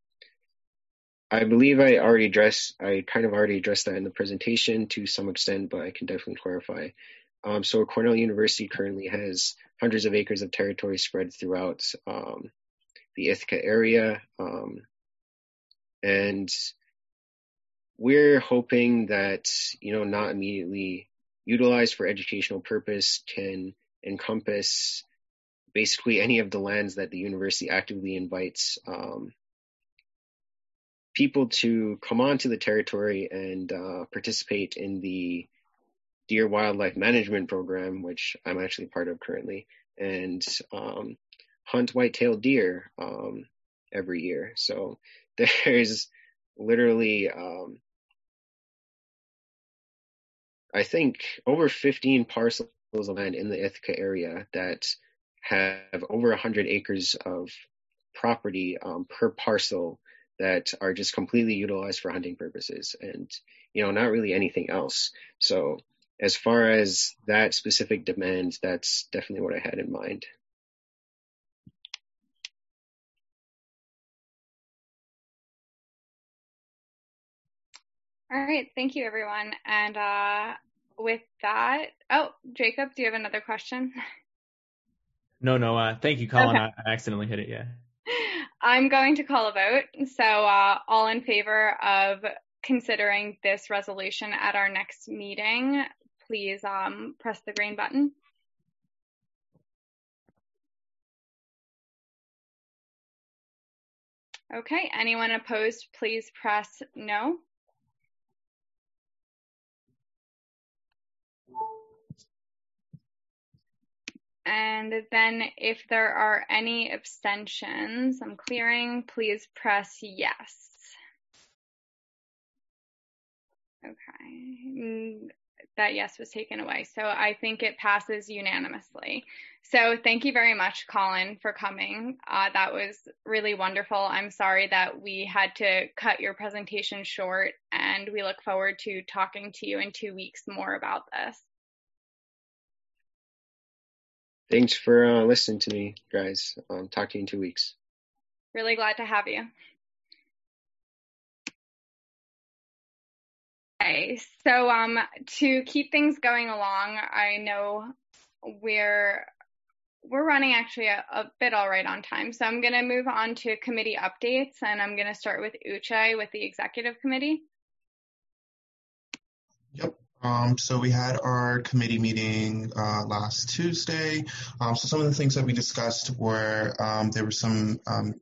I believe I already addressed, I kind of already addressed that in the presentation to some extent, but I can definitely clarify. Um, so Cornell University currently has hundreds of acres of territory spread throughout um, the Ithaca area. Um, and we're hoping that, you know, not immediately utilized for educational purpose can encompass basically any of the lands that the university actively invites um, people to come onto the territory and uh, participate in the Deer Wildlife Management Program, which I'm actually part of currently, and um, hunt white-tailed deer um, every year. So there's literally, um, I think, over fifteen parcels of land in the Ithaca area that have over one hundred acres of property um, per parcel that are just completely utilized for hunting purposes and, you know, not really anything else. So as far as that specific demand, that's definitely what I had in mind. All right, thank you, everyone. And uh, with that, oh, Jacob, do you have another question? No, no, uh, thank you, Colin. Okay. I, I accidentally hit it, yeah. I'm going to call a vote. So uh, all in favor of considering this resolution at our next meeting, please um, press the green button. Okay, anyone opposed, please press no. And then if there are any abstentions, I'm clearing, please press yes. Okay, that yes was taken away. So I think it passes unanimously. So thank you very much, Colin, for coming. Uh, that was really wonderful. I'm sorry that we had to cut your presentation short, and we look forward to talking to you in two weeks more about this. Thanks for uh, listening to me, guys. Um, talk to you in two weeks. Really glad to have you. Okay, so um, to keep things going along, I know we're we're running actually a, a bit all right on time. So I'm going to move on to committee updates, and I'm going to start with Uche with the executive committee. Yep. Um, so we had our committee meeting uh, last Tuesday. Um, so some of the things that we discussed were um, there were some um,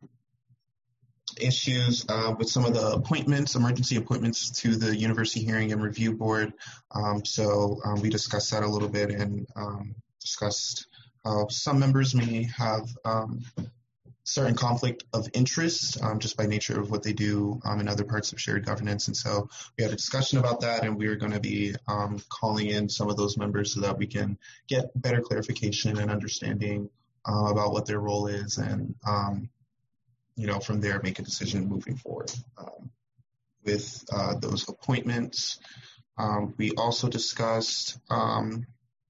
issues uh, with some of the appointments, emergency appointments to the University Hearing and Review Board. Um, so um, we discussed that a little bit and um, discussed how some members may have um, certain conflict of interest um, just by nature of what they do um, in other parts of shared governance. And so we had a discussion about that, and we are going to be um, calling in some of those members so that we can get better clarification and understanding uh, about what their role is, and um, you know, from there, make a decision moving forward um, with uh, those appointments. Um, we also discussed um,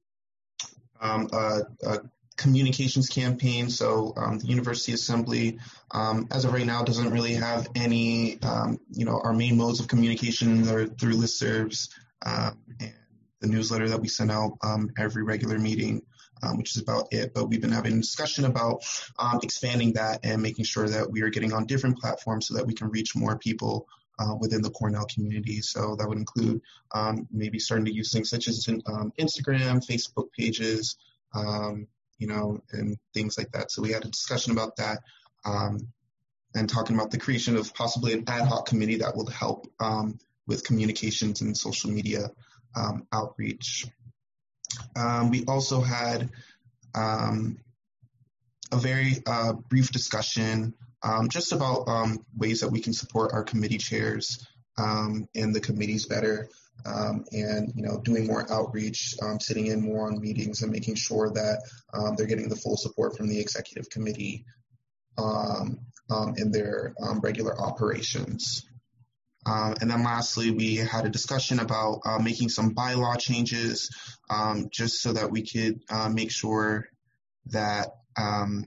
um, a, a communications campaign. So um, the University Assembly, um, as of right now, doesn't really have any, um, you know, our main modes of communication are through listservs um, and the newsletter that we send out um, every regular meeting. Um, which is about it. But we've been having a discussion about um, expanding that and making sure that we are getting on different platforms so that we can reach more people uh, within the Cornell community. So that would include um, maybe starting to use things such as um, Instagram, Facebook pages, um, you know, and things like that. So we had a discussion about that um, and talking about the creation of possibly an ad hoc committee that will help um, with communications and social media um, outreach. Um, we also had um, a very uh, brief discussion um, just about um, ways that we can support our committee chairs um, and the committees better, um, and you know, doing more outreach, um, sitting in more on meetings, and making sure that um, they're getting the full support from the executive committee um, um, in their um, regular operations. Um, and then lastly, we had a discussion about uh, making some bylaw changes um, just so that we could uh, make sure that um,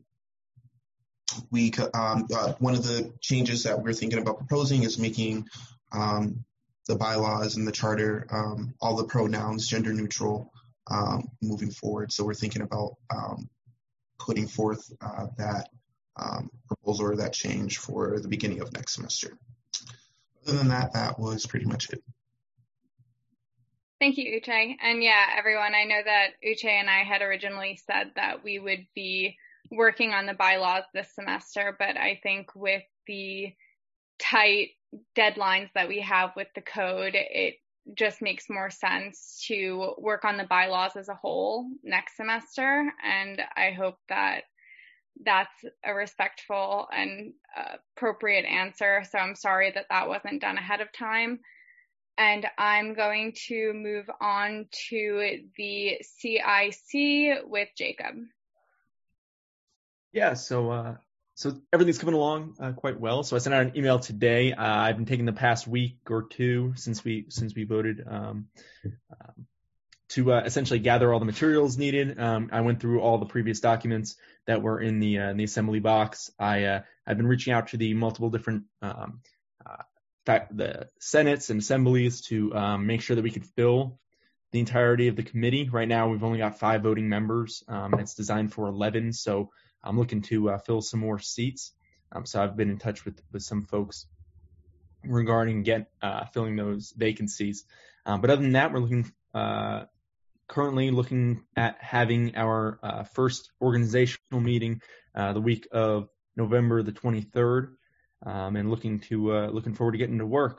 we could, um, uh, one of the changes that we're thinking about proposing is making um, the bylaws and the charter, um, all the pronouns gender neutral um, moving forward. So we're thinking about um, putting forth uh, that um, proposal or that change for the beginning of next semester. Other than that, that was pretty much it. Thank you, Uche. And yeah, everyone, I know that Uche and I had originally said that we would be working on the bylaws this semester, but I think with the tight deadlines that we have with the code, it just makes more sense to work on the bylaws as a whole next semester. And I hope that that's a respectful and uh, appropriate answer. So I'm sorry that that wasn't done ahead of time. And I'm going to move on to the C I C with Jacob. Yeah, so uh, so everything's coming along uh, quite well. So I sent out an email today. Uh, I've been taking the past week or two since we since we voted um, um, to uh, essentially gather all the materials needed. Um, I went through all the previous documents that were in the uh, in the assembly box. I uh, I've been reaching out to the multiple different um, uh, fact, the senates and assemblies to um, make sure that we could fill the entirety of the committee. Right now, we've only got five voting members. Um, it's designed for eleven, so I'm looking to uh, fill some more seats. Um, so I've been in touch with with some folks regarding get uh, filling those vacancies. Um, but other than that, we're looking. Uh, Currently looking at having our uh, first organizational meeting uh, the week of November the twenty-third, um, and looking to uh, looking forward to getting to work.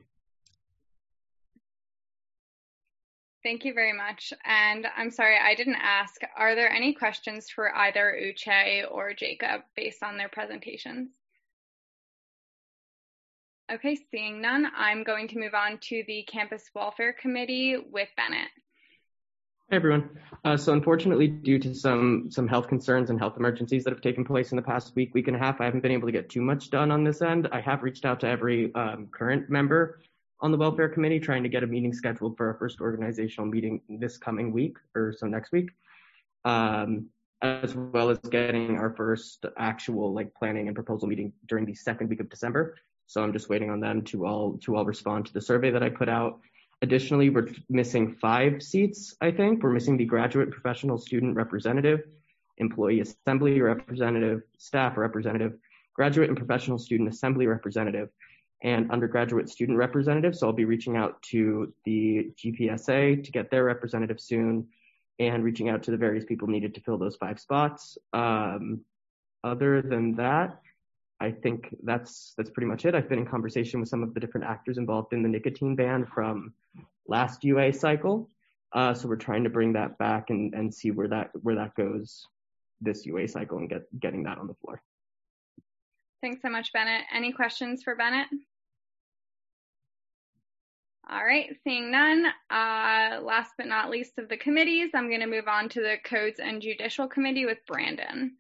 Thank you very much. And I'm sorry, I didn't ask, are there any questions for either Uche or Jacob based on their presentations? Okay, seeing none, I'm going to move on to the Campus Welfare Committee with Bennett. Hey everyone. Uh, so unfortunately, due to some some health concerns and health emergencies that have taken place in the past week, week and a half, I haven't been able to get too much done on this end. I have reached out to every um, current member on the welfare committee, trying to get a meeting scheduled for our first organizational meeting this coming week, or so next week, um, as well as getting our first actual like planning and proposal meeting during the second week of December. So I'm just waiting on them to all to all respond to the survey that I put out. Additionally, we're missing five seats, I think. We're missing the graduate professional student representative, employee assembly representative, staff representative, graduate and professional student assembly representative, and undergraduate student representative. So I'll be reaching out to the G P S A to get their representative soon and reaching out to the various people needed to fill those five spots. Um, other than that, I think that's that's pretty much it. I've been in conversation with some of the different actors involved in the nicotine ban from last U A cycle. Uh, so we're trying to bring that back and, and see where that where that goes this U A cycle and get getting that on the floor. Thanks so much, Bennett. Any questions for Bennett? All right, seeing none, uh, last but not least of the committees, I'm going to move on to the Codes and Judicial Committee with Brandon.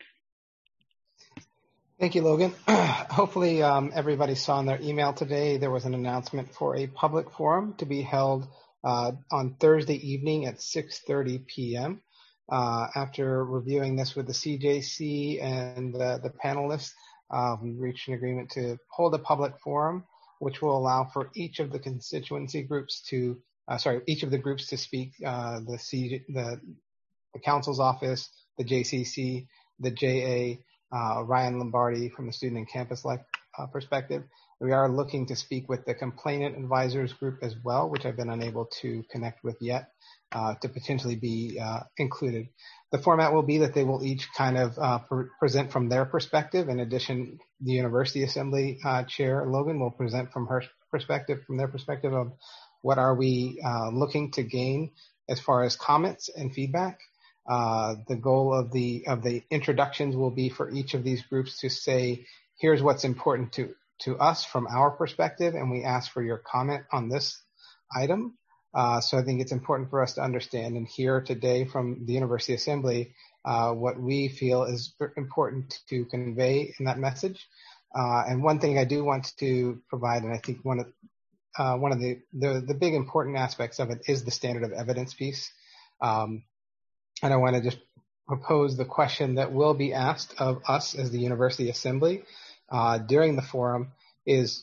Thank you, Logan. Hopefully um, everybody saw in their email today there was an announcement for a public forum to be held uh, on Thursday evening at six thirty p.m. Uh, after reviewing this with the C J C and the, the panelists, uh, we reached an agreement to hold a public forum, which will allow for each of the constituency groups to, uh, sorry, each of the groups to speak, uh, the, C, the, the council's office, the J C C, the J A, Uh, Ryan Lombardi from the Student and Campus Life uh, perspective. We are looking to speak with the Complainant Advisors Group as well, which I've been unable to connect with yet, uh, to potentially be uh, included. The format will be that they will each kind of uh, pre- present from their perspective. In addition, the University Assembly uh, Chair, Logan, will present from her perspective, from their perspective of what are we uh, looking to gain as far as comments and feedback. Uh, the goal of the of the introductions will be for each of these groups to say, here's what's important to, to us from our perspective, and we ask for your comment on this item. Uh, so I think it's important for us to understand and hear today from the University Assembly uh, what we feel is important to convey in that message. Uh, and one thing I do want to provide, and I think one of uh, one of the, the the big important aspects of it is the standard of evidence piece. Um, And I want to just propose the question that will be asked of us as the University Assembly uh, during the forum is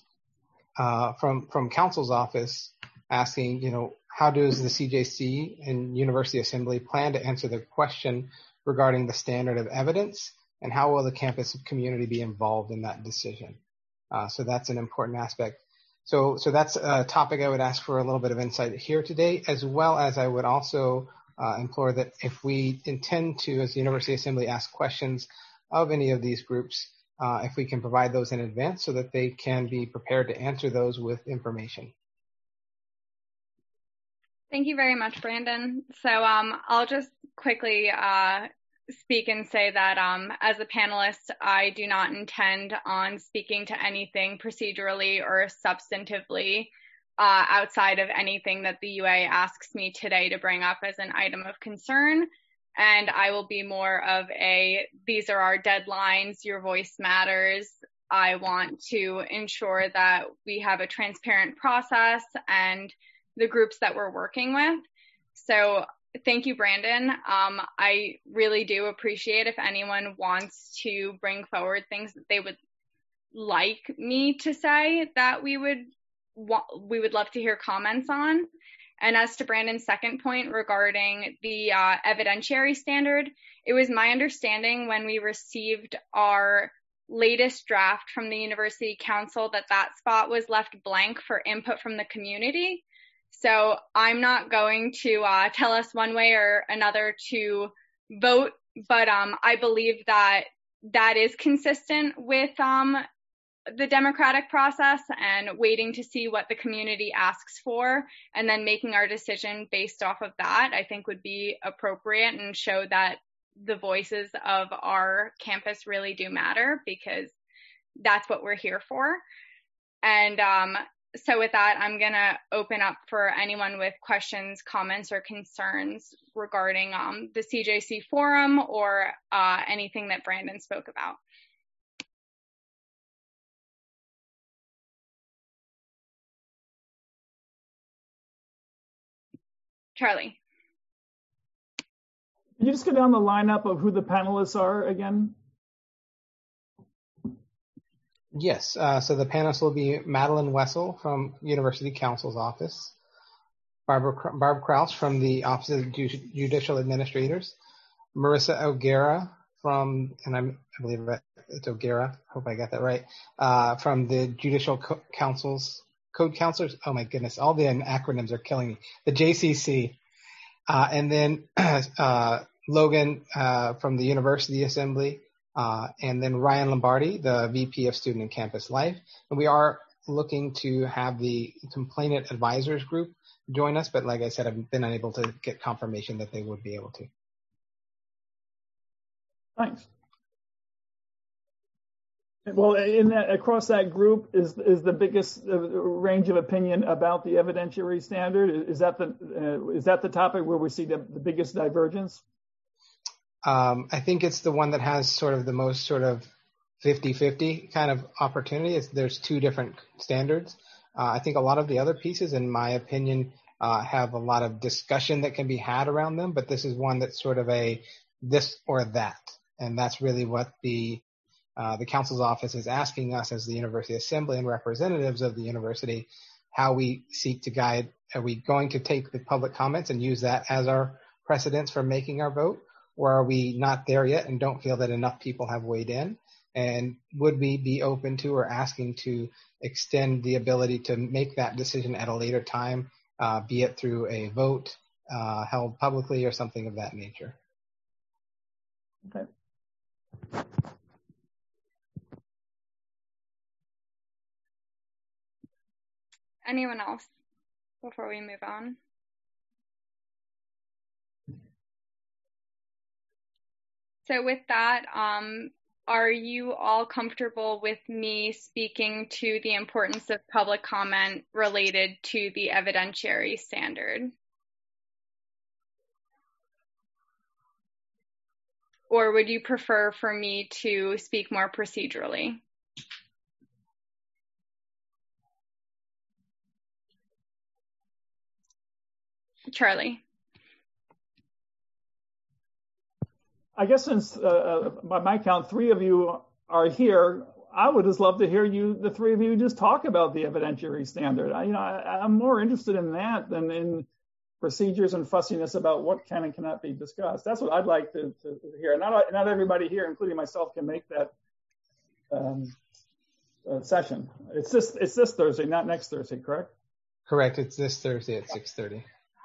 uh, from from Council's office asking, you know, how does the C J C and University Assembly plan to answer the question regarding the standard of evidence, and how will the campus community be involved in that decision? Uh, so that's an important aspect. So so that's a topic I would ask for a little bit of insight here today, as well as I would also Uh, implore that if we intend to, as the University Assembly, ask questions of any of these groups, uh, if we can provide those in advance so that they can be prepared to answer those with information. Thank you very much, Brandon. So um, I'll just quickly uh, speak and say that um, as a panelist, I do not intend on speaking to anything procedurally or substantively Uh, outside of anything that the U A asks me today to bring up as an item of concern. And I will be more of a, these are our deadlines, your voice matters. I want to ensure that we have a transparent process and the groups that we're working with. So thank you, Brandon. Um, I really do appreciate if anyone wants to bring forward things that they would like me to say that we would we would love to hear comments on. And as to Brandon's second point regarding the uh, evidentiary standard, it was my understanding when we received our latest draft from the University Council that that spot was left blank for input from the community. So I'm not going to uh, tell us one way or another to vote, but um, I believe that that is consistent with um, the democratic process and waiting to see what the community asks for and then making our decision based off of that, I think would be appropriate and show that the voices of our campus really do matter, because that's what we're here for. And um, so with that, I'm going to open up for anyone with questions, comments, or concerns regarding um, the C J C forum or uh, anything that Brandon spoke about. Charlie. Can you just go down the lineup of who the panelists are again? Yes, uh, so the panelists will be Madeline Wessel from University Counsel's Office, Barbara, Barb Kraus from the Office of Judicial Administrators, Marissa O'Gara from, and I'm, I believe it's O'Gara, hope I got that right, uh, from the Judicial Co- Councils, Code Counselors, oh my goodness, all the acronyms are killing me, the J C C, uh, and then uh, Logan uh, from the University Assembly, Uh, and then Ryan Lombardi, the V P of Student and Campus Life. And we are looking to have the Complainant Advisors Group join us, but like I said, I've been unable to get confirmation that they would be able to. Thanks. Well, in that, across that group, is is the biggest uh, range of opinion about the evidentiary standard? Is that the uh, is that the topic where we see the, the biggest divergence? Um, I think it's the one that has sort of the most sort of fifty-fifty kind of opportunity. It's, there's two different standards. Uh, I think a lot of the other pieces, in my opinion, uh, have a lot of discussion that can be had around them, but this is one that's sort of a this or that. And that's really what the uh, the council's office is asking us as the University Assembly and representatives of the university, how we seek to guide. Are we going to take the public comments and use that as our precedents for making our vote? Or are we not there yet and don't feel that enough people have weighed in? And would we be open to or asking to extend the ability to make that decision at a later time, uh, be it through a vote uh, held publicly or something of that nature? Okay. Anyone else before we move on? So with that, um, are you all comfortable with me speaking to the importance of public comment related to the evidentiary standard? Or would you prefer for me to speak more procedurally? Charlie. I guess since, uh, by my count, three of you are here, I would just love to hear you, the three of you, just talk about the evidentiary standard. I, you know, I, I'm more interested in that than in procedures and fussiness about what can and cannot be discussed. That's what I'd like to, to hear. Not, not everybody here, including myself, can make that um, uh, session. It's this, it's this Thursday, not next Thursday, correct? Correct. It's this Thursday at six thirty.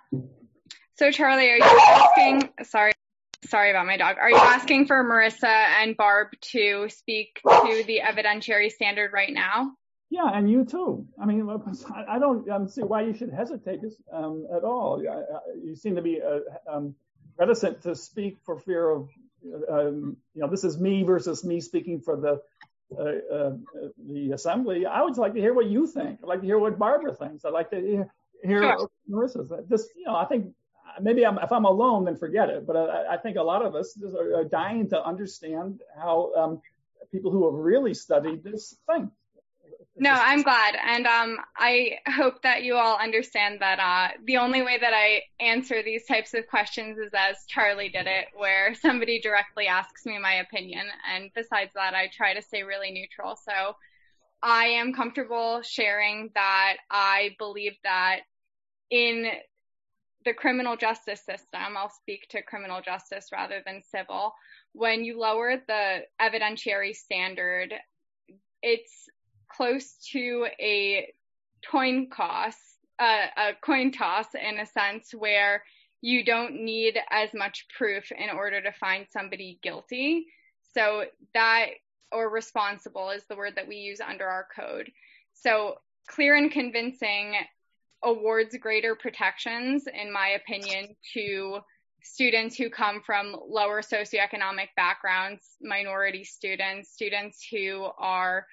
So, Charlie, are you asking? Sorry. Sorry about my dog. Are you asking for Marissa and Barb to speak to the evidentiary standard right now? Yeah, and you too. I mean, I don't um, see why you should hesitate um, at all. You seem to be uh, um, reticent to speak for fear of, um, you know, this is me versus me speaking for the uh, uh, the assembly. I would like to hear what you think. I'd like to hear what Barbara thinks. I'd like to hear, hear sure. Marissa's. This, you know, I think. Maybe I'm, if I'm alone, then forget it. But I, I think a lot of us are, are dying to understand how um, people who have really studied this thing. No, I'm glad. And um, I hope that you all understand that uh, the only way that I answer these types of questions is as Charlie did it, where somebody directly asks me my opinion. And besides that, I try to stay really neutral. So I am comfortable sharing that I believe that in the criminal justice system, I'll speak to criminal justice rather than civil, when you lower the evidentiary standard, it's close to a coin toss, uh, a coin toss in a sense where you don't need as much proof in order to find somebody guilty. So that, or responsible is the word that we use under our code. So clear and convincing awards greater protections, in my opinion, to students who come from lower socioeconomic backgrounds, minority students, students who are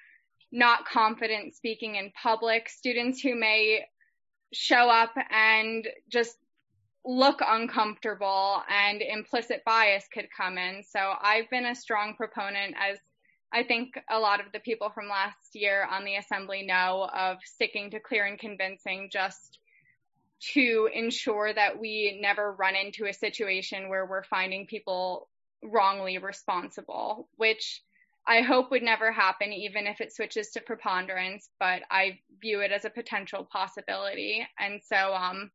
not confident speaking in public, students who may show up and just look uncomfortable, and implicit bias could come in. So I've been a strong proponent, as I think a lot of the people from last year on the assembly know, of sticking to clear and convincing, just to ensure that we never run into a situation where we're finding people wrongly responsible, which I hope would never happen, even if it switches to preponderance, but I view it as a potential possibility. And so um,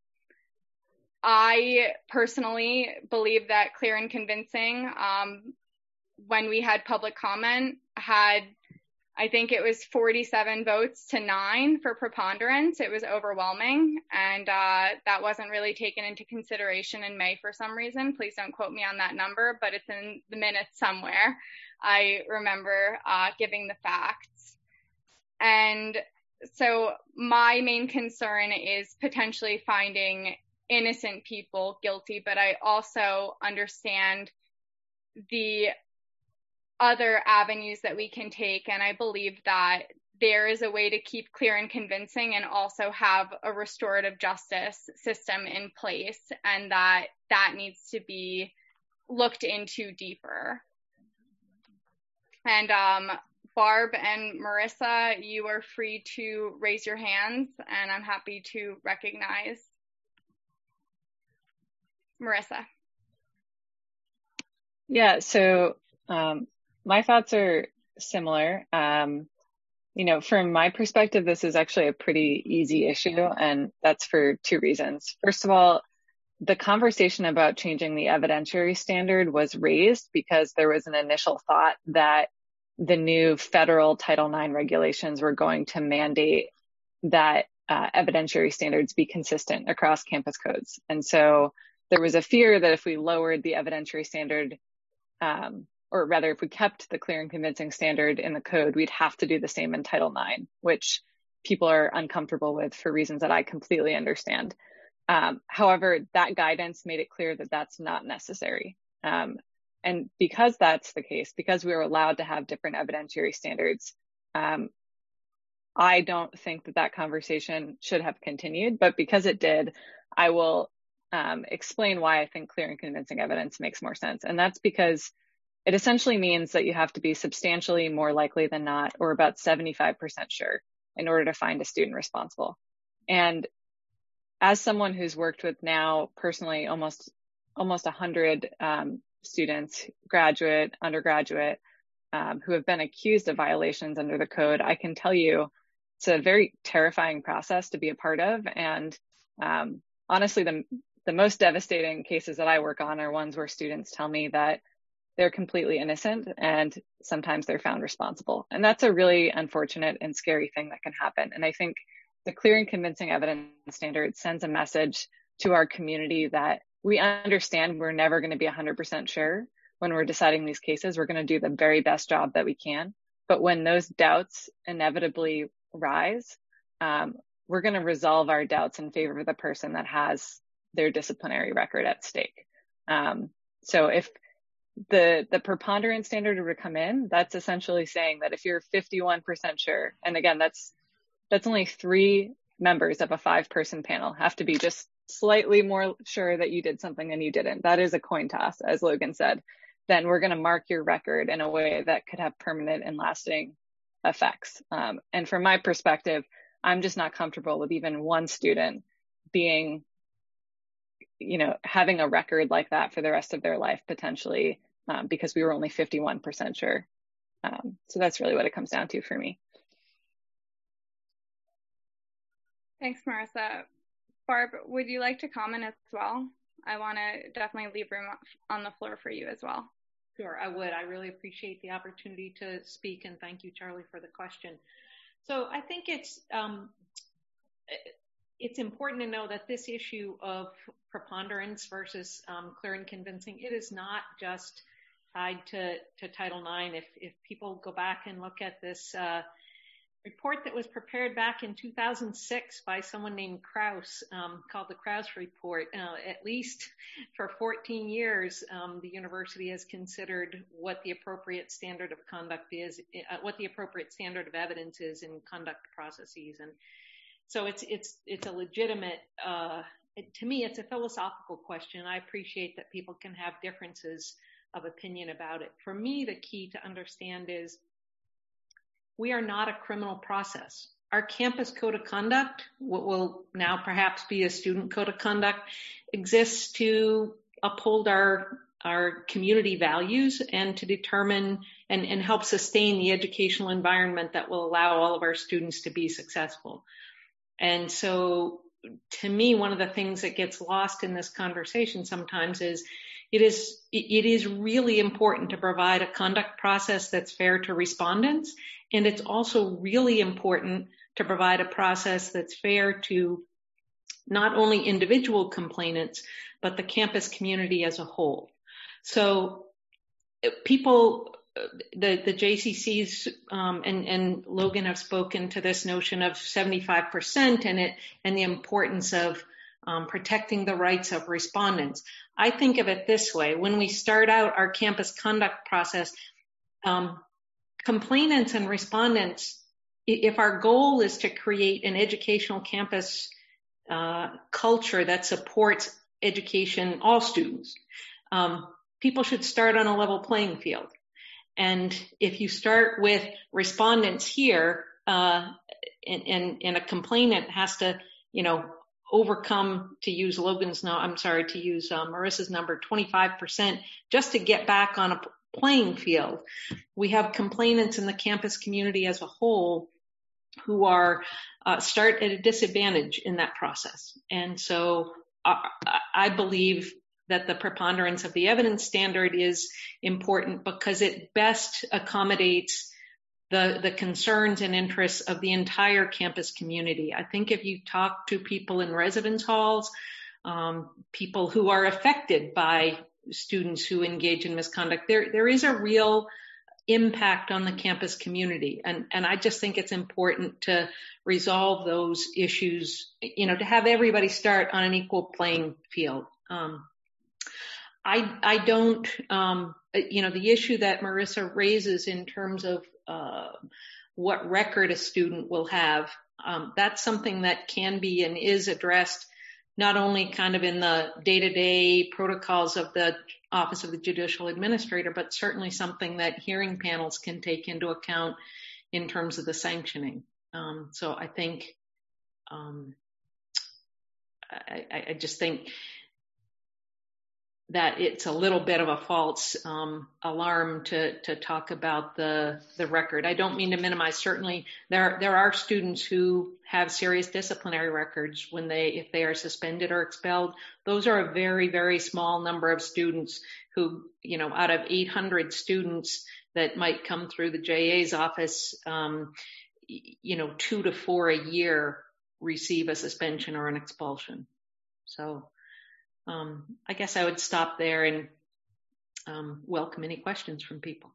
I personally believe that clear and convincing, um, when we had public comment, had, I think it was forty-seven votes to nine for preponderance. It was overwhelming, and uh, that wasn't really taken into consideration in May for some reason. Please don't quote me on that number, but it's in the minutes somewhere. I remember uh, giving the facts. And so my main concern is potentially finding innocent people guilty, but I also understand the other avenues that we can take, and I believe that there is a way to keep clear and convincing and also have a restorative justice system in place, and that that needs to be looked into deeper. And um, Barb and Marissa, you are free to raise your hands, and I'm happy to recognize Marissa. Yeah, so um, my thoughts are similar. Um, you know, from my perspective, this is actually a pretty easy issue, and that's for two reasons. First of all, the conversation about changing the evidentiary standard was raised because there was an initial thought that the new federal Title nine regulations were going to mandate that uh, evidentiary standards be consistent across campus codes. And so there was a fear that if we lowered the evidentiary standard, um, or rather if we kept the clear and convincing standard in the code, we'd have to do the same in Title nine, which people are uncomfortable with for reasons that I completely understand. Um, however, that guidance made it clear that that's not necessary. Um, and because that's the case, because we were allowed to have different evidentiary standards, um, I don't think that that conversation should have continued, but because it did, I will um, explain why I think clear and convincing evidence makes more sense. And that's because it essentially means that you have to be substantially more likely than not, or about seventy-five percent sure, in order to find a student responsible. And as someone who's worked with now personally almost almost one hundred um, students, graduate, undergraduate, um, who have been accused of violations under the code, I can tell you it's a very terrifying process to be a part of. And um, honestly, the, the most devastating cases that I work on are ones where students tell me that they're completely innocent and sometimes they're found responsible. And that's a really unfortunate and scary thing that can happen. And I think the clear and convincing evidence standard sends a message to our community that we understand we're never going to be one hundred percent sure when we're deciding these cases. We're going to do the very best job that we can. But when those doubts inevitably rise, um, we're going to resolve our doubts in favor of the person that has their disciplinary record at stake. Um, so if the the preponderance standard were to come in, that's essentially saying that if you're fifty-one percent sure, and again, that's that's only three members of a five-person panel have to be just slightly more sure that you did something than you didn't. That is a coin toss, as Logan said. Then we're going to mark your record in a way that could have permanent and lasting effects. Um, and from my perspective, I'm just not comfortable with even one student being, you know, having a record like that for the rest of their life, potentially, um, because we were only fifty-one percent sure. Um, so that's really what it comes down to for me. Thanks, Marissa. Barb, would you like to comment as well? I want to definitely leave room on the floor for you as well. Sure, I would. I really appreciate the opportunity to speak, and thank you, Charlie, for the question. So I think it's um, it's important to know that this issue of preponderance versus um, clear and convincing, it is not just tied to, to Title nine. If, if people go back and look at this uh, report that was prepared back in two thousand six by someone named Krauss, um, called the Krauss Report. Uh, at least for fourteen years, um, the university has considered what the appropriate standard of conduct is, uh, what the appropriate standard of evidence is in conduct processes. And so it's, it's, it's a legitimate, uh, it, to me, it's a philosophical question. I appreciate that people can have differences of opinion about it. For me, the key to understand is we are not a criminal process. Our campus code of conduct, what will now perhaps be a student code of conduct, exists to uphold our, our community values and to determine and, and help sustain the educational environment that will allow all of our students to be successful. And so to me, one of the things that gets lost in this conversation sometimes is It is, it is really important to provide a conduct process that's fair to respondents. And it's also really important to provide a process that's fair to not only individual complainants, but the campus community as a whole. So people, the, the J C Cs um, and, and Logan have spoken to this notion of seventy-five percent and it and the importance of Um, protecting the rights of respondents. I think of it this way. When we start out our campus conduct process, um, complainants and respondents, if our goal is to create an educational campus uh, culture that supports education, all students, um, people should start on a level playing field. And if you start with respondents here, uh, and, and, and a complainant has to, you know, overcome, to use Logan's, no, I'm sorry, to use uh, Marissa's number, twenty-five percent, just to get back on a playing field. We have complainants in the campus community as a whole who are, uh, start at a disadvantage in that process. And so uh, I believe that the preponderance of the evidence standard is important because it best accommodates The, the concerns and interests of the entire campus community. I think if you talk to people in residence halls, um, people who are affected by students who engage in misconduct, there, there is a real impact on the campus community. And, and I just think it's important to resolve those issues, you know, to have everybody start on an equal playing field. Um, I, I don't, um, you know, the issue that Marissa raises in terms of Uh, what record a student will have. Um, that's something that can be and is addressed not only kind of in the day-to-day protocols of the Office of the Judicial Administrator, but certainly something that hearing panels can take into account in terms of the sanctioning. Um, so I think, um, I, I just think that it's a little bit of a false um, alarm to to talk about the the record. I don't mean to minimize. Certainly, there there are students who have serious disciplinary records when they if they are suspended or expelled. Those are a very very small number of students who, you know, out of eight hundred students that might come through the J A's office, um, you know, two to four a year receive a suspension or an expulsion. So. Um, I guess I would stop there and um, welcome any questions from people.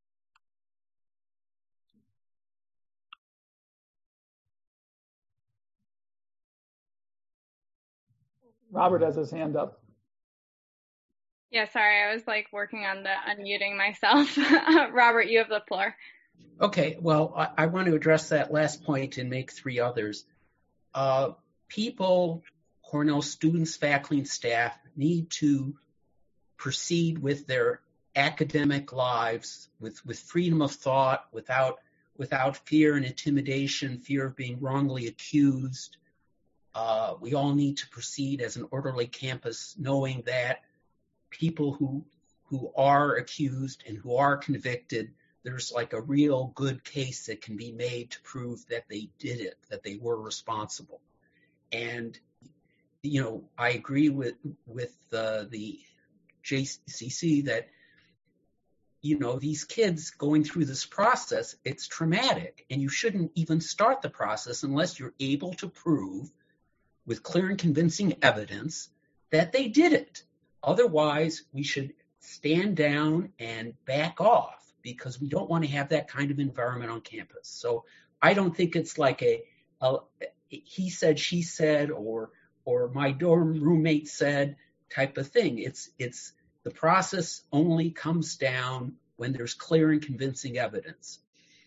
Robert has his hand up. Yeah, sorry, I was like working on the unmuting myself. Robert, you have the floor. Okay, well, I, I want to address that last point and make three others. Uh, people... Cornell students, faculty, and staff need to proceed with their academic lives with, with freedom of thought, without without fear and intimidation, fear of being wrongly accused. Uh, we all need to proceed as an orderly campus, knowing that people who who are accused and who are convicted, there's like a real good case that can be made to prove that they did it, that they were responsible. And you know, I agree with with uh, the J C C that, you know, these kids going through this process, it's traumatic, and you shouldn't even start the process unless you're able to prove with clear and convincing evidence that they did it. Otherwise, we should stand down and back off because we don't want to have that kind of environment on campus. So I don't think it's like a, a he said, she said, or or my dorm roommate said type of thing. It's it's the process only comes down when there's clear and convincing evidence.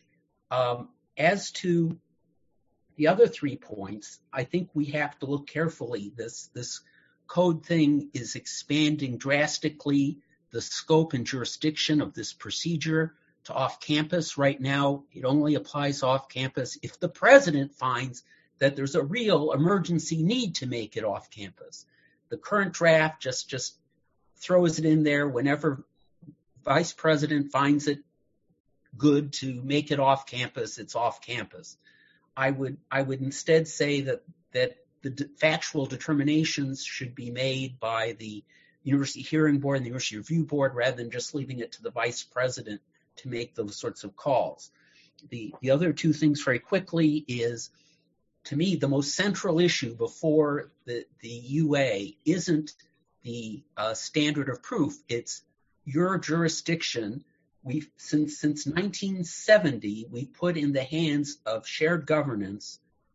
Um, as to the other three points, I think we have to look carefully. This this code thing is expanding drastically the scope and jurisdiction of this procedure to off-campus. Right now, it only applies off-campus if the president finds that there's a real emergency need to make it off-campus. The current draft just, just throws it in there whenever vice president finds it good to make it off-campus, it's off-campus. I would I would instead say that that the de- factual determinations should be made by the University Hearing Board and the University Review Board rather than just leaving it to the vice president to make those sorts of calls. The, the other two things very quickly is, to me, the most central issue before the, the U A isn't the uh, standard of proof. It's your jurisdiction. We've since since nineteen seventy, we put in the hands of shared governance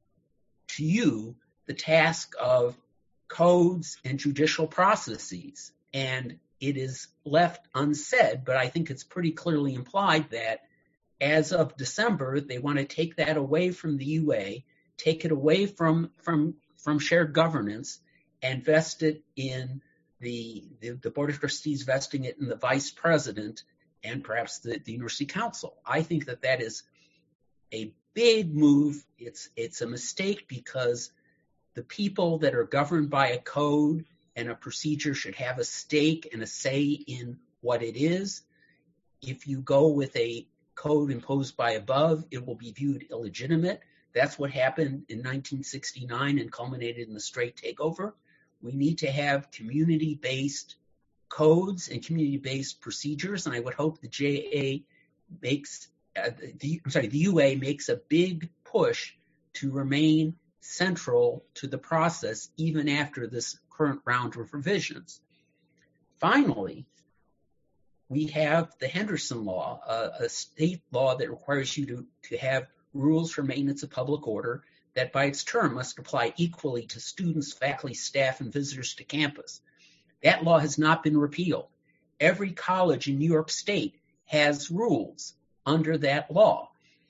to you the task of codes and judicial processes. And it is left unsaid, but I think it's pretty clearly implied that as of December, they want to take that away from the U A, take it away from from from shared governance, and vest it in the, the, the Board of Trustees, vesting it in the vice president and perhaps the, the University Council. I think that that is a big move. It's it's a mistake because the people that are governed by a code and a procedure should have a stake and a say in what it is. If you go with a code imposed by above, it will be viewed illegitimate. That's what happened in nineteen sixty-nine and culminated in the Strait takeover. We need to have community-based codes and community-based procedures, and I would hope the J A makes, uh, the, I'm sorry, the U A makes a big push to remain central to the process even after this current round of revisions. Finally, we have the Henderson Law, uh, a state law that requires you to, to have rules for maintenance of public order that by its term must apply equally to students, faculty, staff, and visitors to campus. That law has not been repealed. Every college in New York State has rules under that law.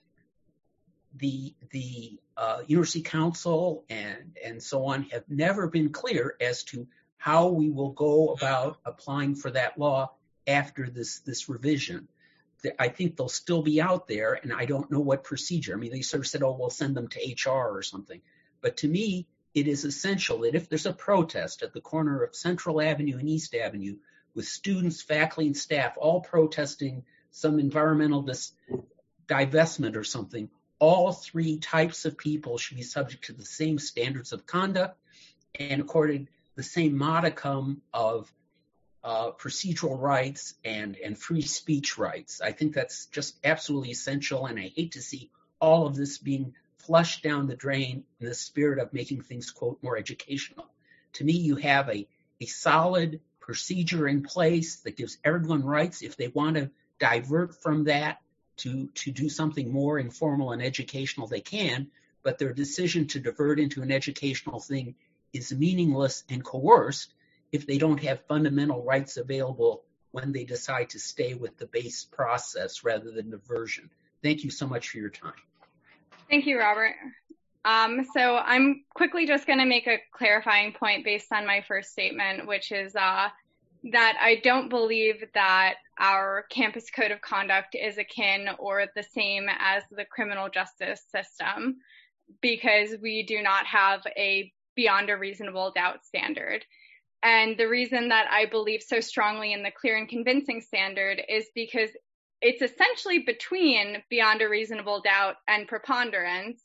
The, the uh, University Council and, and so on have never been clear as to how we will go about applying for that law after this, this revision. I think they'll still be out there, and I don't know what procedure. I mean, they sort of said, oh, we'll send them to H R or something. But to me, it is essential that if there's a protest at the corner of Central Avenue and East Avenue with students, faculty, and staff all protesting some environmental dis- divestment or something, all three types of people should be subject to the same standards of conduct and accorded the same modicum of uh, procedural rights and, and free speech rights. I think that's just absolutely essential, and I hate to see all of this being flushed down the drain in the spirit of making things, quote, more educational. To me, you have a, a solid procedure in place that gives everyone rights. If they want to divert from that to, to do something more informal and educational, they can, but their decision to divert into an educational thing is meaningless and coerced if they don't have fundamental rights available when they decide to stay with the base process rather than diversion. Thank you so much for your time. Thank you, Robert. Um, so I'm quickly just going to make a clarifying point based on my first statement, which is uh, that I don't believe that our campus code of conduct is akin or the same as the criminal justice system, because we do not have a beyond a reasonable doubt standard. And the reason that I believe so strongly in the clear and convincing standard is because it's essentially between beyond a reasonable doubt and preponderance.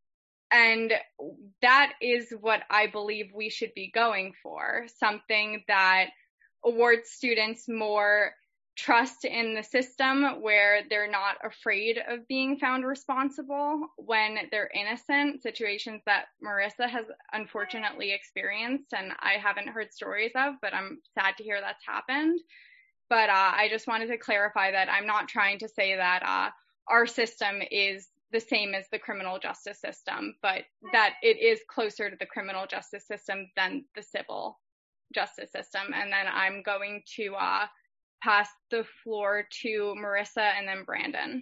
And that is what I believe we should be going for, something that awards students more trust in the system, where they're not afraid of being found responsible when they're innocent, situations that Marissa has unfortunately experienced and I haven't heard stories of, but I'm sad to hear that's happened. But uh, I just wanted to clarify that I'm not trying to say that uh, our system is the same as the criminal justice system, but that it is closer to the criminal justice system than the civil justice system. And then I'm going to uh, pass the floor to Marissa and then Brandon.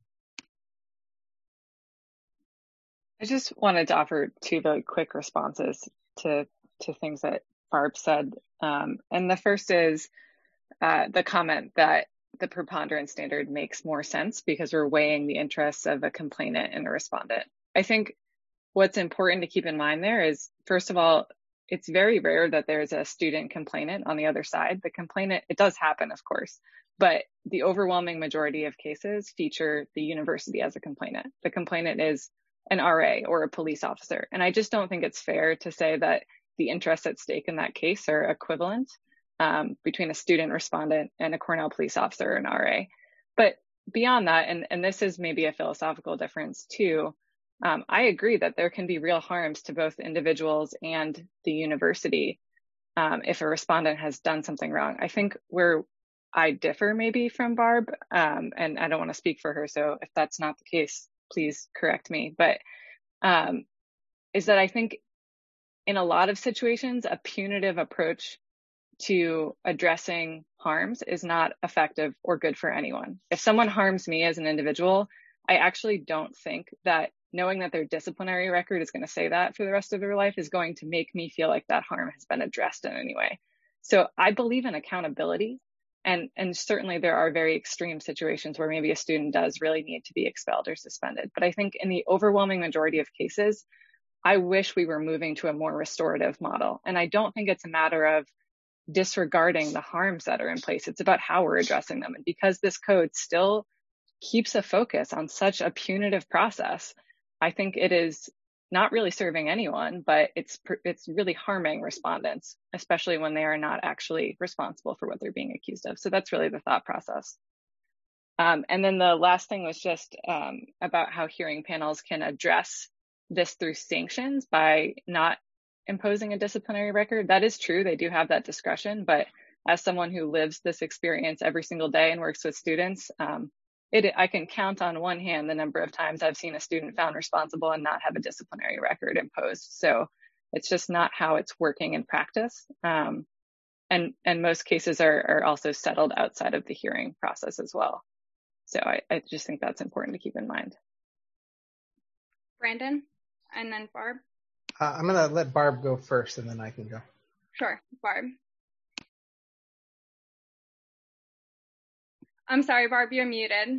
I just wanted to offer two very quick responses to to things that Barb said. Um, and the first is uh, the comment that the preponderance standard makes more sense because we're weighing the interests of a complainant and a respondent. I think what's important to keep in mind there is, first of all, it's very rare that there's a student complainant on the other side. The complainant, it does happen, of course, but the overwhelming majority of cases feature the university as a complainant. The complainant is an R A or a police officer. And I just don't think it's fair to say that the interests at stake in that case are equivalent um, between a student respondent and a Cornell police officer or an R A. But beyond that, and, and this is maybe a philosophical difference too, um, I agree that there can be real harms to both individuals and the university um, if a respondent has done something wrong. I think where I differ maybe from Barb, um, and I don't want to speak for her, so if that's not the case, please correct me, but um, is that I think in a lot of situations, a punitive approach to addressing harms is not effective or good for anyone. If someone harms me as an individual, I actually don't think that knowing that their disciplinary record is going to say that for the rest of their life is going to make me feel like that harm has been addressed in any way. So I believe in accountability. And, and certainly there are very extreme situations where maybe a student does really need to be expelled or suspended. But I think in the overwhelming majority of cases, I wish we were moving to a more restorative model. And I don't think it's a matter of disregarding the harms that are in place. It's about how we're addressing them. And because this code still keeps a focus on such a punitive process, I think it is not really serving anyone, but it's it's really harming respondents, especially when they are not actually responsible for what they're being accused of. So that's really the thought process. Um, and then the last thing was just um, about how hearing panels can address this through sanctions by not imposing a disciplinary record. That is true. They do have that discretion. But as someone who lives this experience every single day and works with students, um, It, I can count on one hand the number of times I've seen a student found responsible and not have a disciplinary record imposed. So it's just not how it's working in practice. Um, and, and most cases are, are also settled outside of the hearing process as well. So I, I just think that's important to keep in mind. Brandon, and then Barb. Uh, I'm going to let Barb go first and then I can go. Sure, Barb. I'm sorry, Barb, you're muted.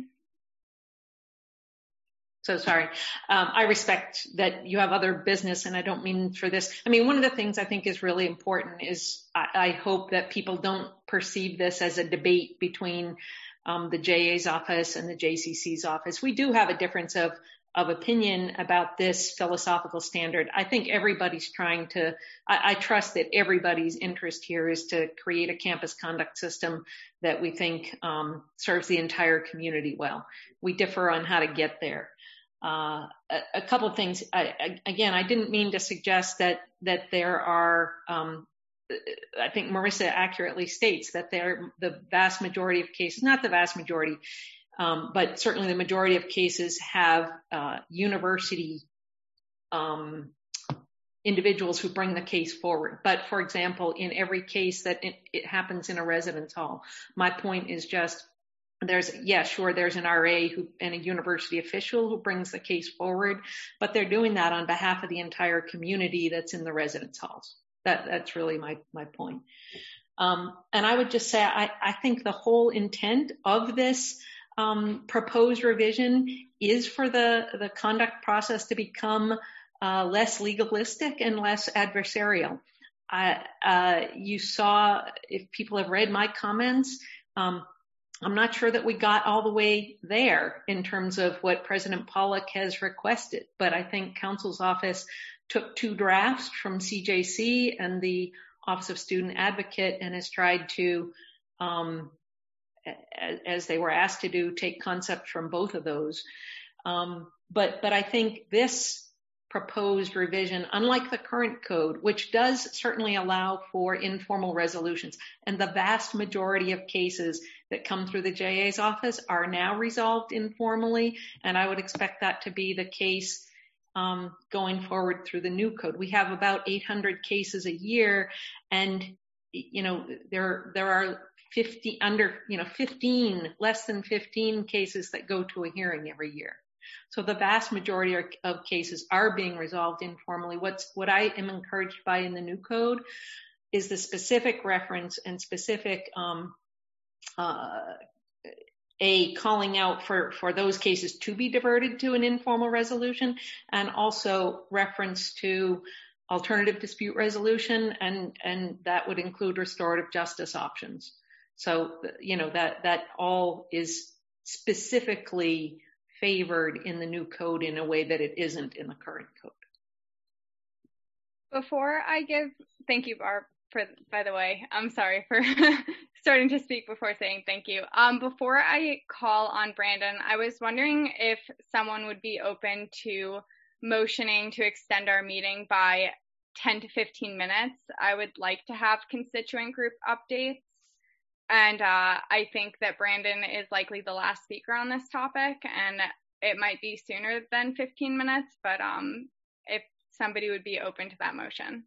So sorry. Um, I respect that you have other business, and I don't mean for this. I mean, one of the things I think is really important is I, I hope that people don't perceive this as a debate between um, the J A's office and the J C C's office. We do have a difference of of opinion about this philosophical standard. I think everybody's trying to, I, I trust that everybody's interest here is to create a campus conduct system that we think um, serves the entire community well. We differ on how to get there. Uh, a, a couple of things. I, I, again, I didn't mean to suggest that, that there are, um, I think Marissa accurately states that there, the vast majority of cases, not the vast majority, Um, but certainly the majority of cases have uh, university um, individuals who bring the case forward. But for example, in every case that it, it happens in a residence hall, my point is just there's, yeah, sure, there's an R A who, and a university official who brings the case forward, but they're doing that on behalf of the entire community that's in the residence halls. That, that's really my, my point. Um, and I would just say, I, I think the whole intent of this Um, proposed revision is for the, the conduct process to become uh, less legalistic and less adversarial. I, uh, you saw, if people have read my comments, um, I'm not sure that we got all the way there in terms of what President Pollack has requested, but I think Counsel's office took two drafts from C J C and the Office of Student Advocate and has tried to um, as they were asked to do, take concept from both of those. Um, but, but I think this proposed revision, unlike the current code, which does certainly allow for informal resolutions, and the vast majority of cases that come through the J A's office are now resolved informally, and I would expect that to be the case um, going forward through the new code. We have about eight hundred cases a year, and you know there there are fifty under you know fifteen less than fifteen cases that go to a hearing every year. So the vast majority of cases are being resolved informally. What's what I am encouraged by in the new code is the specific reference and specific um, uh, a calling out for, for those cases to be diverted to an informal resolution, and also reference to alternative dispute resolution, and, and that would include restorative justice options. So, you know, that, that all is specifically favored in the new code in a way that it isn't in the current code. Before I give, thank you, Barb, for, by the way, I'm sorry for starting to speak before saying thank you. Um, before I call on Brandon, I was wondering if someone would be open to motioning to extend our meeting by ten to fifteen minutes. I would like to have constituent group updates. And uh, I think that Brandon is likely the last speaker on this topic, and it might be sooner than fifteen minutes, but um, if somebody would be open to that motion.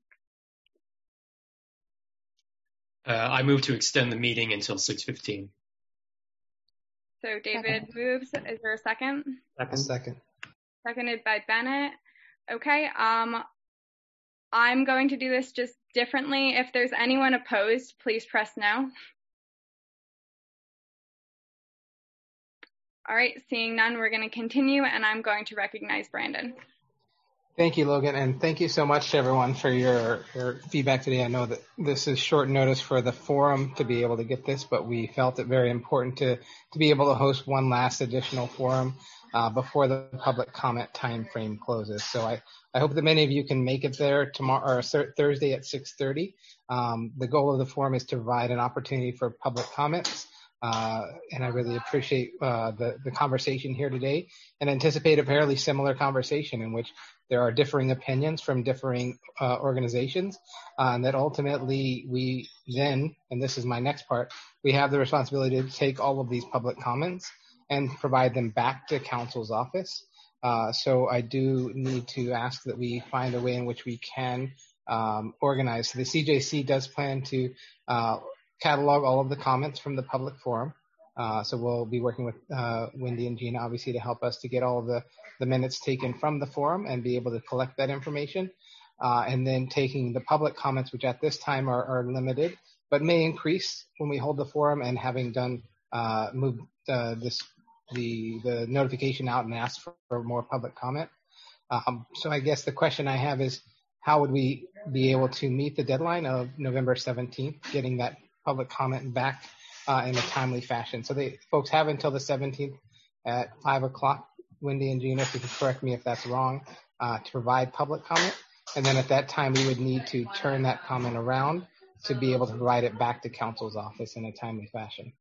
Uh, I move to extend the meeting until six fifteen. So David moves. Is there a second? A second. Seconded by Bennett. Okay. Um, I'm going to do this just differently. If there's anyone opposed, please press no. All right. Seeing none, we're going to continue, and I'm going to recognize Brandon. Thank you, Logan, and thank you so much to everyone for your, your feedback today. I know that this is short notice for the forum to be able to get this, but we felt it very important to, to be able to host one last additional forum uh, before the public comment time frame closes. So I, I hope that many of you can make it there tomorrow or Thursday at six thirty. Um, the goal of the forum is to provide an opportunity for public comments. Uh, and I really appreciate uh, the, the conversation here today, and anticipate a fairly similar conversation in which there are differing opinions from differing uh, organizations, uh, and that ultimately we then, and this is my next part, we have the responsibility to take all of these public comments and provide them back to council's office. Uh, so I do need to ask that we find a way in which we can um, organize. So the C J C does plan to uh, catalog all of the comments from the public forum. Uh, so we'll be working with uh, Wendy and Gina, obviously, to help us to get all of the, the minutes taken from the forum and be able to collect that information. Uh, and then taking the public comments, which at this time are, are limited, but may increase when we hold the forum, and having done uh, move uh, this the the notification out and ask for, for more public comment. Um, so I guess the question I have is, how would we be able to meet the deadline of November seventeenth, getting that public comment back uh, in a timely fashion? So they folks have until the seventeenth at five o'clock. Wendy and Gina, if you can correct me if that's wrong, uh, to provide public comment. And then at that time, we would need to turn that comment around to be able to provide it back to council's office in a timely fashion.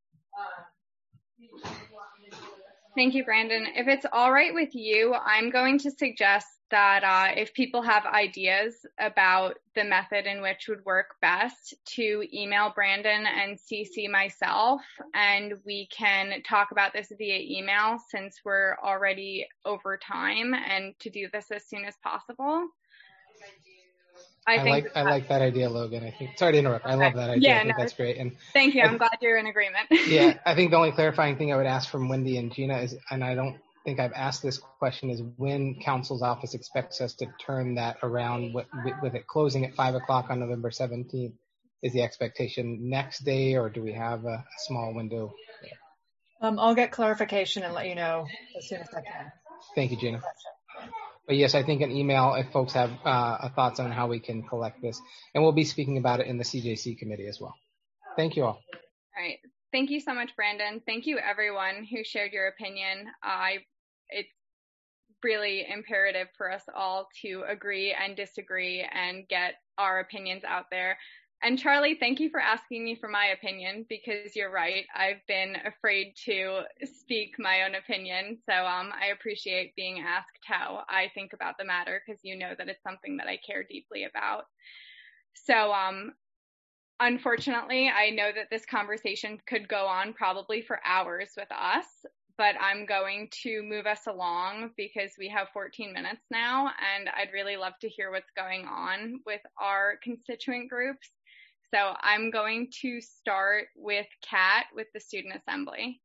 Thank you, Brandon. If it's all right with you, I'm going to suggest that uh, if people have ideas about the method in which would work best, to email Brandon and C C myself, and we can talk about this via email since we're already over time, and to do this as soon as possible. I, I think like I like that idea, Logan. I think sorry to interrupt. I love that idea. Yeah, I think no, that's great. And thank you. I, I'm glad you're in agreement. yeah, I think the only clarifying thing I would ask from Wendy and Gina is, and I don't think I've asked this question, is when council's office expects us to turn that around with, with it closing at five o'clock on November seventeenth. Is the expectation next day, or do we have a, a small window there? Um, I'll get clarification and let you know as soon as I can. Thank you, Gina. But yes, I think an email if folks have uh, thoughts on how we can collect this, and we'll be speaking about it in the C J C committee as well. Thank you all. All right. Thank you so much, Brandon. Thank you, everyone who shared your opinion. I, it's really imperative for us all to agree and disagree and get our opinions out there. And Charlie, thank you for asking me for my opinion, because you're right. I've been afraid to speak my own opinion. So um, I appreciate being asked how I think about the matter, because you know that it's something that I care deeply about. So um, unfortunately, I know that this conversation could go on probably for hours with us, but I'm going to move us along because we have fourteen minutes now, and I'd really love to hear what's going on with our constituent groups. So I'm going to start with Kat with the Student Assembly.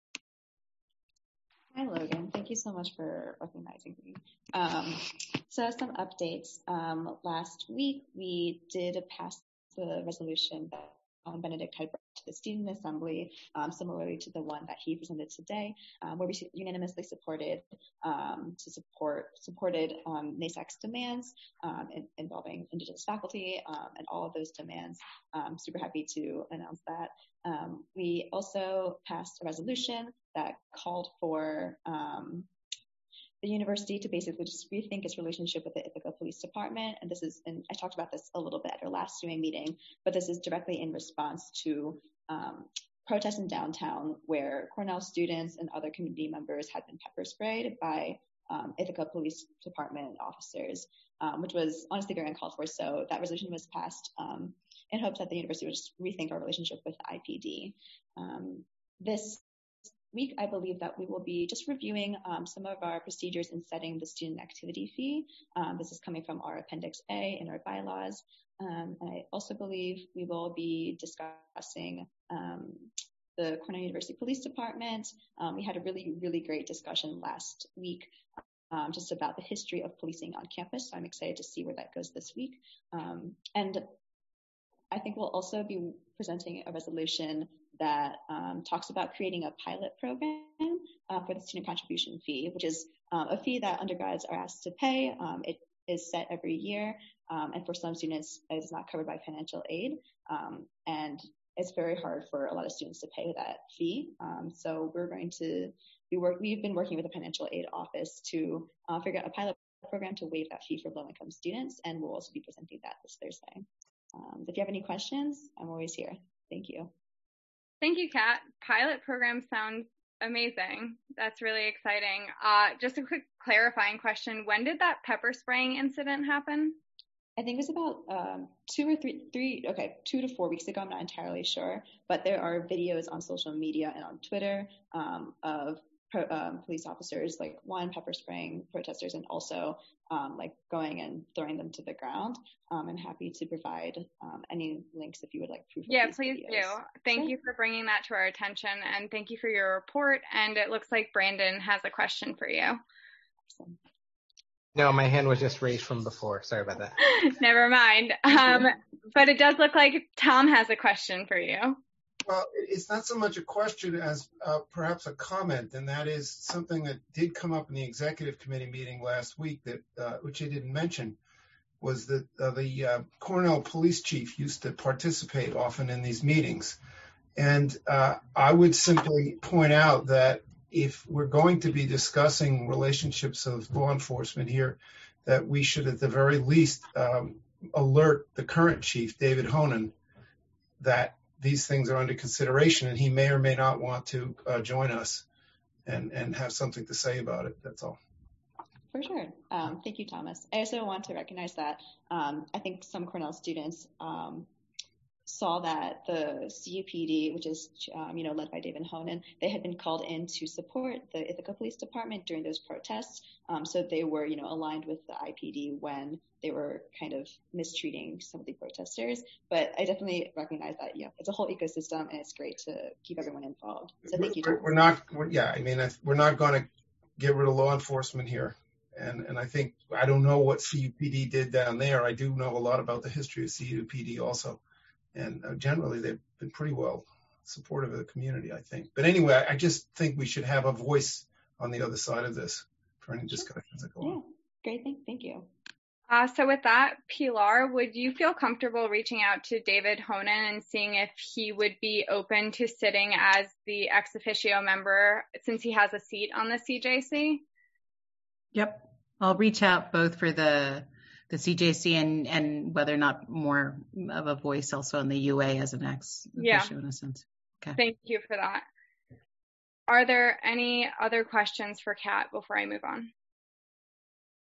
Hi, Logan. Thank you so much for recognizing me. Um, so some updates. Um, last week, we did pass the resolution that Colin Benedict had brought to the Student Assembly, um, similarly to the one that he presented today, um, where we unanimously supported um, to support supported um, NASAC's demands um, in, involving Indigenous faculty um, and all of those demands. I'm super happy to announce that. Um, we also passed a resolution that called for um, the university to basically just rethink its relationship with the Ithaca Police Department. And this is, and I talked about this a little bit at our last Zoom meeting, but this is directly in response to um, protests in downtown where Cornell students and other community members had been pepper sprayed by um, Ithaca Police Department officers, um, which was honestly very uncalled for. So that resolution was passed um, in hopes that the university would just rethink our relationship with the I P D. Um, this week, I believe that we will be just reviewing um, some of our procedures in setting the student activity fee. Um, this is coming from our Appendix A in our bylaws. Um, and I also believe we will be discussing um, the Cornell University Police Department. Um, we had a really, really great discussion last week um, just about the history of policing on campus. So I'm excited to see where that goes this week. Um, and I think we'll also be presenting a resolution that um, talks about creating a pilot program uh, for the student contribution fee, which is um, a fee that undergrads are asked to pay. Um, it is set every year, um, and for some students, it is not covered by financial aid, um, and it's very hard for a lot of students to pay that fee. Um, so we're going to be work. We've been working with the financial aid office to uh, figure out a pilot program to waive that fee for low-income students, and we'll also be presenting that this Thursday. Um, if you have any questions, I'm always here. Thank you. Thank you, Kat. Pilot program sounds amazing. That's really exciting. Uh, just a quick clarifying question. When did that pepper spraying incident happen? I think it was about um, two or three, three, okay, two to four weeks ago. I'm not entirely sure, but there are videos on social media and on Twitter um, of pro, um, police officers, like one, pepper spraying protesters, and also um, like going and throwing them to the ground. Um, I'm happy to provide um, any links if you would like proof of Yeah, these please videos. do. Thank Sure. you for bringing that to our attention, and thank you for your report. And it looks like Brandon has a question for you. Awesome. No, my hand was just raised from before. Sorry about that. Never mind. Um, but it does look like Tom has a question for you. Well, it's not so much a question as uh, perhaps a comment, and that is something that did come up in the executive committee meeting last week that uh, which I didn't mention, was that uh, the uh, Cornell police chief used to participate often in these meetings. And uh, I would simply point out that if we're going to be discussing relationships of law enforcement here, that we should at the very least um, alert the current chief, David Honan, that these things are under consideration, and he may or may not want to uh, join us and, and have something to say about it. That's all. For sure. Um, thank you, Thomas. I also want to recognize that um, I think some Cornell students um, saw that the C U P D, which is, um, you know, led by David Honan, they had been called in to support the Ithaca Police Department during those protests. Um, so they were, you know, aligned with the I P D when they were kind of mistreating some of the protesters. But I definitely recognize that, you know, it's a whole ecosystem, and it's great to keep everyone involved. So thank you, Thomas. We're not, we're, yeah, I mean, we're not going to get rid of law enforcement here. And and I think, I don't know what C U P D did down there. I do know a lot about the history of C U P D also. And uh, generally, they've been pretty well supportive of the community, I think. But anyway, I just think we should have a voice on the other side of this for any discussions that go Yeah, on. great. Thank, thank you. Uh, so with that, Pilar, would you feel comfortable reaching out to David Honan and seeing if he would be open to sitting as the ex officio member since he has a seat on the C J C? Yep. I'll reach out both for the the C J C and, and whether or not more of a voice also in the U A as an ex officio Yeah. in a sense. Okay. Thank you for that. Are there any other questions for Kat before I move on?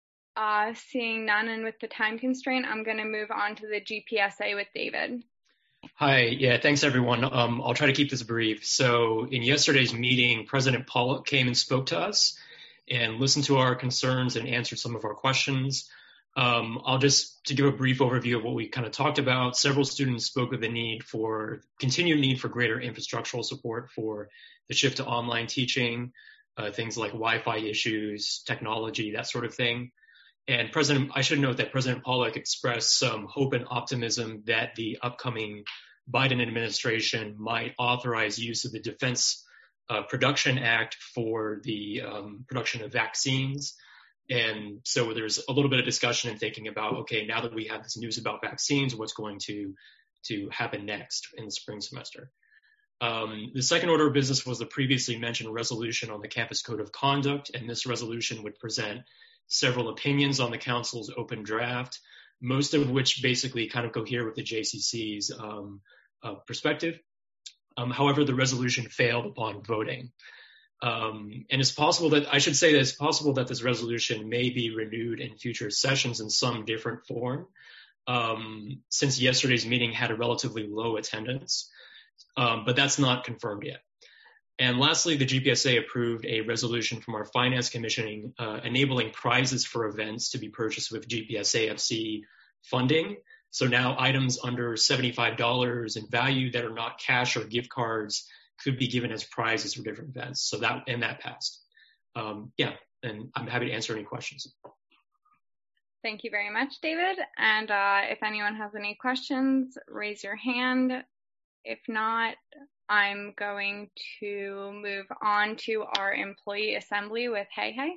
Uh, seeing none, and with the time constraint, I'm going to move on to the G P S A with David. Hi, yeah, thanks everyone. Um, I'll try to keep this brief. So in yesterday's meeting, President Pollock came and spoke to us and listened to our concerns and answered some of our questions. Um, I'll just, to give a brief overview of what we kind of talked about, several students spoke of the need for, continued need for greater infrastructural support for the shift to online teaching, uh, things like Wi-Fi issues, technology, that sort of thing. And President, I should note that President Pollock expressed some hope and optimism that the upcoming Biden administration might authorize use of the Defense uh, Production Act for the um, production of vaccines. And so there's a little bit of discussion and thinking about, okay, now that we have this news about vaccines, what's going to, to happen next in the spring semester? Um, the second order of business was the previously mentioned resolution on the Campus Code of Conduct, and this resolution would present several opinions on the council's open draft, most of which basically kind of cohere with the J C C's um, uh, perspective. Um, however, the resolution failed upon voting. Um, and it's possible that, I should say that it's possible that this resolution may be renewed in future sessions in some different form, um, since yesterday's meeting had a relatively low attendance, um, but that's not confirmed yet. And lastly, the G P S A approved a resolution from our Finance Commission uh, enabling prizes for events to be purchased with G P S A F C funding. So now items under seventy-five dollars in value that are not cash or gift cards could be given as prizes for different events. So that, and that passed. Um, yeah, and I'm happy to answer any questions. Thank you very much, David. And uh, if anyone has any questions, raise your hand. If not, I'm going to move on to our employee assembly with Hey Hey.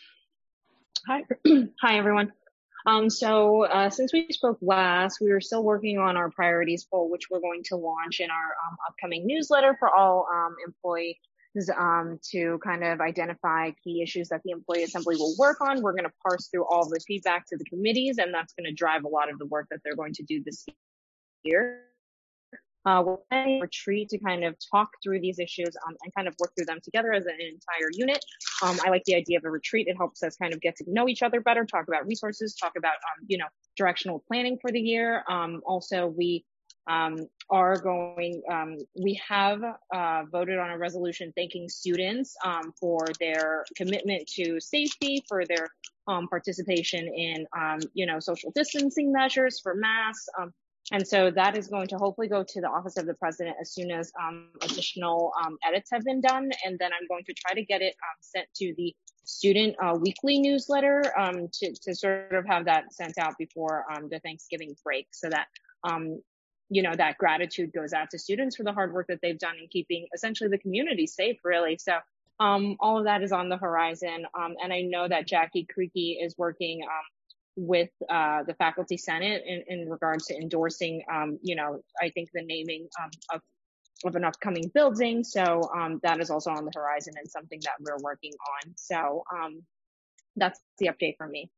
Hi, hi everyone. Um, so uh, since we spoke last, we were still working on our priorities poll, which we're going to launch in our um, upcoming newsletter for all um, employees um, to kind of identify key issues that the employee assembly will work on. We're going to parse through all the feedback to the committees, and that's going to drive a lot of the work that they're going to do this year. Uh, we're planning a retreat to kind of talk through these issues um, and kind of work through them together as an entire unit. Um, I like the idea of a retreat. It helps us kind of get to know each other better, talk about resources, talk about, um, you know, directional planning for the year. Um, also, we um, are going, um, we have uh, voted on a resolution thanking students um, for their commitment to safety, for their um, participation in, um, you know, social distancing measures, for masks. Um, And so that is going to hopefully go to the Office of the President as soon as um, additional um, edits have been done. And then I'm going to try to get it um, sent to the student uh, weekly newsletter um, to, to sort of have that sent out before um, the Thanksgiving break so that, um, you know, that gratitude goes out to students for the hard work that they've done in keeping essentially the community safe, really. So um, all of that is on the horizon. Um, and I know that Jackie Creaky is working um, with uh, the Faculty Senate in, in regards to endorsing, um, you know, I think the naming um, of, of an upcoming building. So um, that is also on the horizon and something that we're working on. So um, that's the update from me.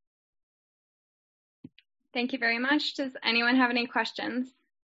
Thank you very much. Does anyone have any questions?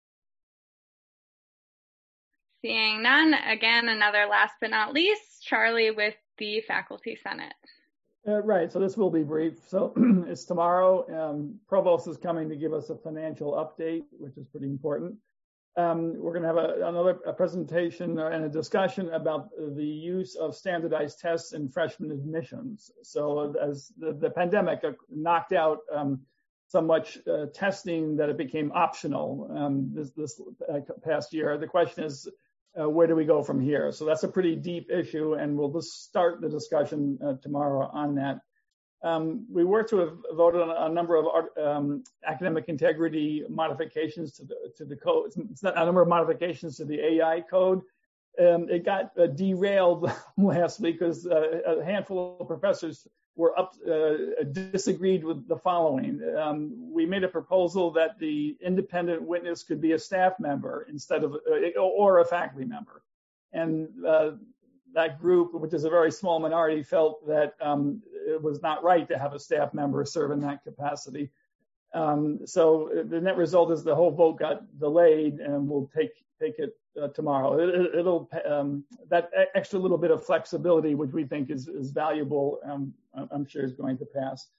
Seeing none, again, another last but not least, Charlie with the Faculty Senate. Uh, right, so this will be brief. So it's tomorrow. Um, Provost is coming to give us a financial update, which is pretty important. Um, we're going to have a, another a presentation and a discussion about the use of standardized tests in freshman admissions. So as the, the pandemic knocked out um, so much uh, testing that it became optional um, this, this past year, the question is, Uh, where do we go from here? So that's a pretty deep issue, and we'll just start the discussion uh, tomorrow on that. Um, we were to have voted on a number of um, academic integrity modifications to the to the code. It's not a number of modifications to the A I code. Um, it got uh, derailed last week because uh, a handful of professors were up uh, disagreed with the following. Um, we made a proposal that the independent witness could be a staff member instead of uh, or a faculty member, and uh, that group, which is a very small minority, felt that um, it was not right to have a staff member serve in that capacity. Um, so the net result is the whole vote got delayed, and we'll take take it uh, tomorrow. It, it'll um, that extra little bit of flexibility, which we think is is valuable, um, I'm sure is going to pass.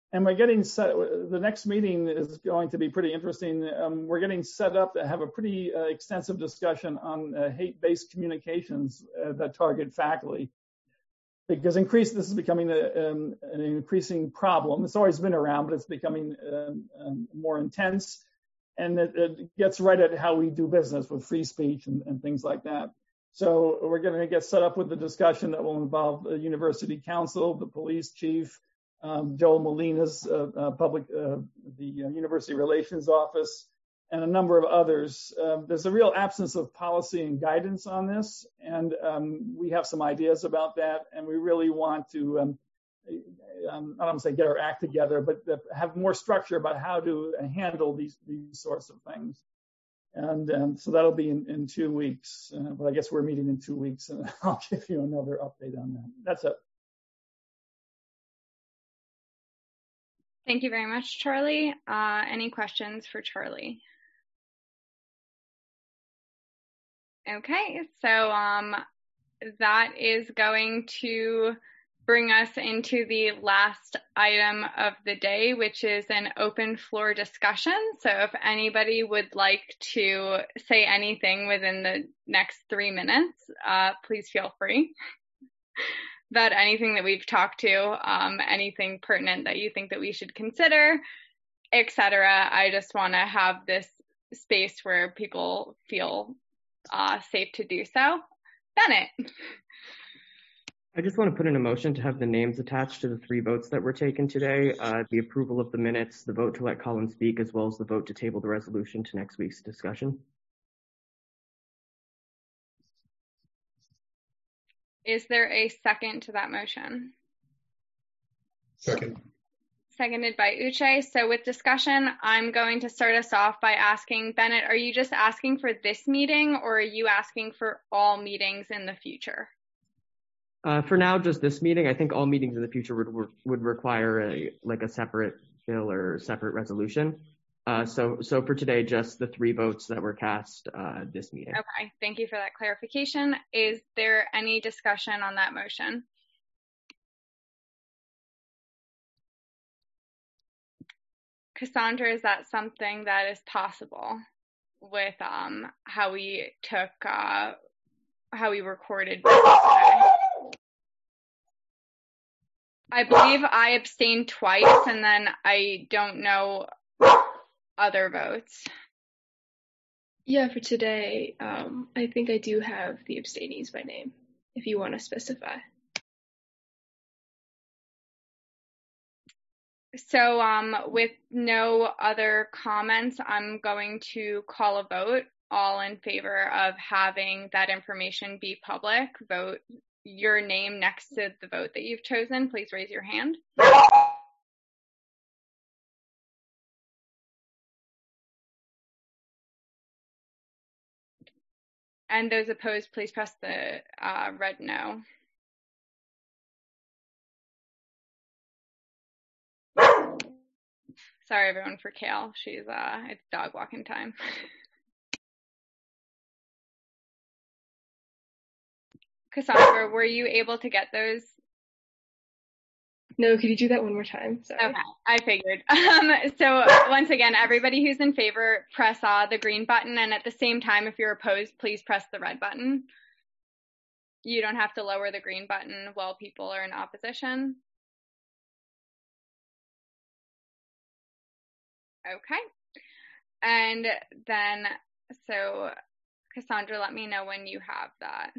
And we're getting set, the next meeting is going to be pretty interesting. Um, we're getting set up to have a pretty uh, extensive discussion on uh, hate-based communications uh, that target faculty. Because increase, this is becoming a, um, an increasing problem. It's always been around, but it's becoming um, um, more intense. And it, it gets right at how we do business with free speech and, and things like that. So we're going to get set up with a discussion that will involve the university council, the police chief, Um, Joel Molina's uh, uh, public, uh, the uh, University Relations Office, and a number of others. Uh, there's a real absence of policy and guidance on this, and um, we have some ideas about that, and we really want to, um, um, I don't want to say get our act together, but uh, have more structure about how to handle these, these sorts of things. And um, so that'll be in, in two weeks, uh, but I guess we're meeting in two weeks, and I'll give you another update on that. That's it. Thank you very much, Charlie. Uh, any questions for Charlie? Okay, so um, that is going to bring us into the last item of the day, which is an open floor discussion. So if anybody would like to say anything within the next three minutes, uh, please feel free. About anything that we've talked to, um, anything pertinent that you think that we should consider, et cetera. I just want to have this space where people feel uh, safe to do so. Bennett. I just want to put in a motion to have the names attached to the three votes that were taken today, uh, the approval of the minutes, the vote to let Colin speak, as well as the vote to table the resolution to next week's discussion. Is there a second to that motion? Second. Seconded by Uche. So with discussion, I'm going to start us off by asking, Bennett, are you just asking for this meeting, or are you asking for all meetings in the future? Uh, for now, just this meeting. I think all meetings in the future would would require a like a separate bill or separate resolution. Uh, so, so for today, just the three votes that were cast uh, this meeting. Okay, thank you for that clarification. Is there any discussion on that motion? Cassandra, is that something that is possible with um, how we took, uh, how we recorded today? I believe I abstained twice, and then I don't know other votes. Yeah, for today, um, I think I do have the abstainees by name, if you want to specify. So um, with no other comments, I'm going to call a vote. All in favor of having that information be public, vote your name next to the vote that you've chosen. Please raise your hand. And those opposed, please press the uh, red no. Sorry, everyone, for Kale. She's, uh, it's dog walking time. Cassandra, were you able to get those? No, could you do that one more time? Sorry. Okay, I figured. Um, so once again, everybody who's in favor, press uh, the green button. And at the same time, if you're opposed, please press the red button. You don't have to lower the green button while people are in opposition. Okay. And then, so Cassandra, let me know when you have that.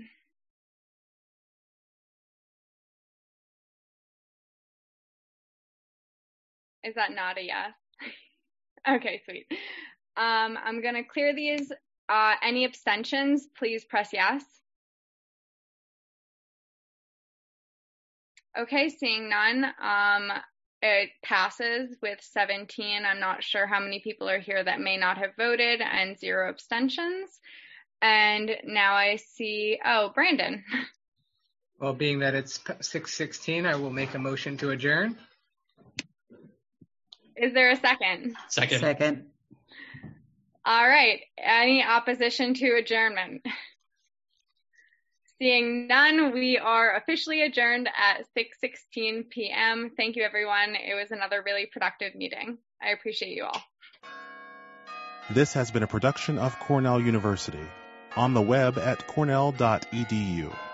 Is that not a yes? Okay, sweet. Um, I'm going to clear these. Uh, any abstentions, please press yes. Okay, seeing none, um, it passes with seventeen. I'm not sure how many people are here that may not have voted, and zero abstentions. And now I see, oh, Brandon. Well, being that it's six sixteen, I will make a motion to adjourn. Is there a second? Second. Second. All right. Any opposition to adjournment? Seeing none, we are officially adjourned at six sixteen p.m. Thank you, everyone. It was another really productive meeting. I appreciate you all. This has been a production of Cornell University, on the web at cornell dot e d u.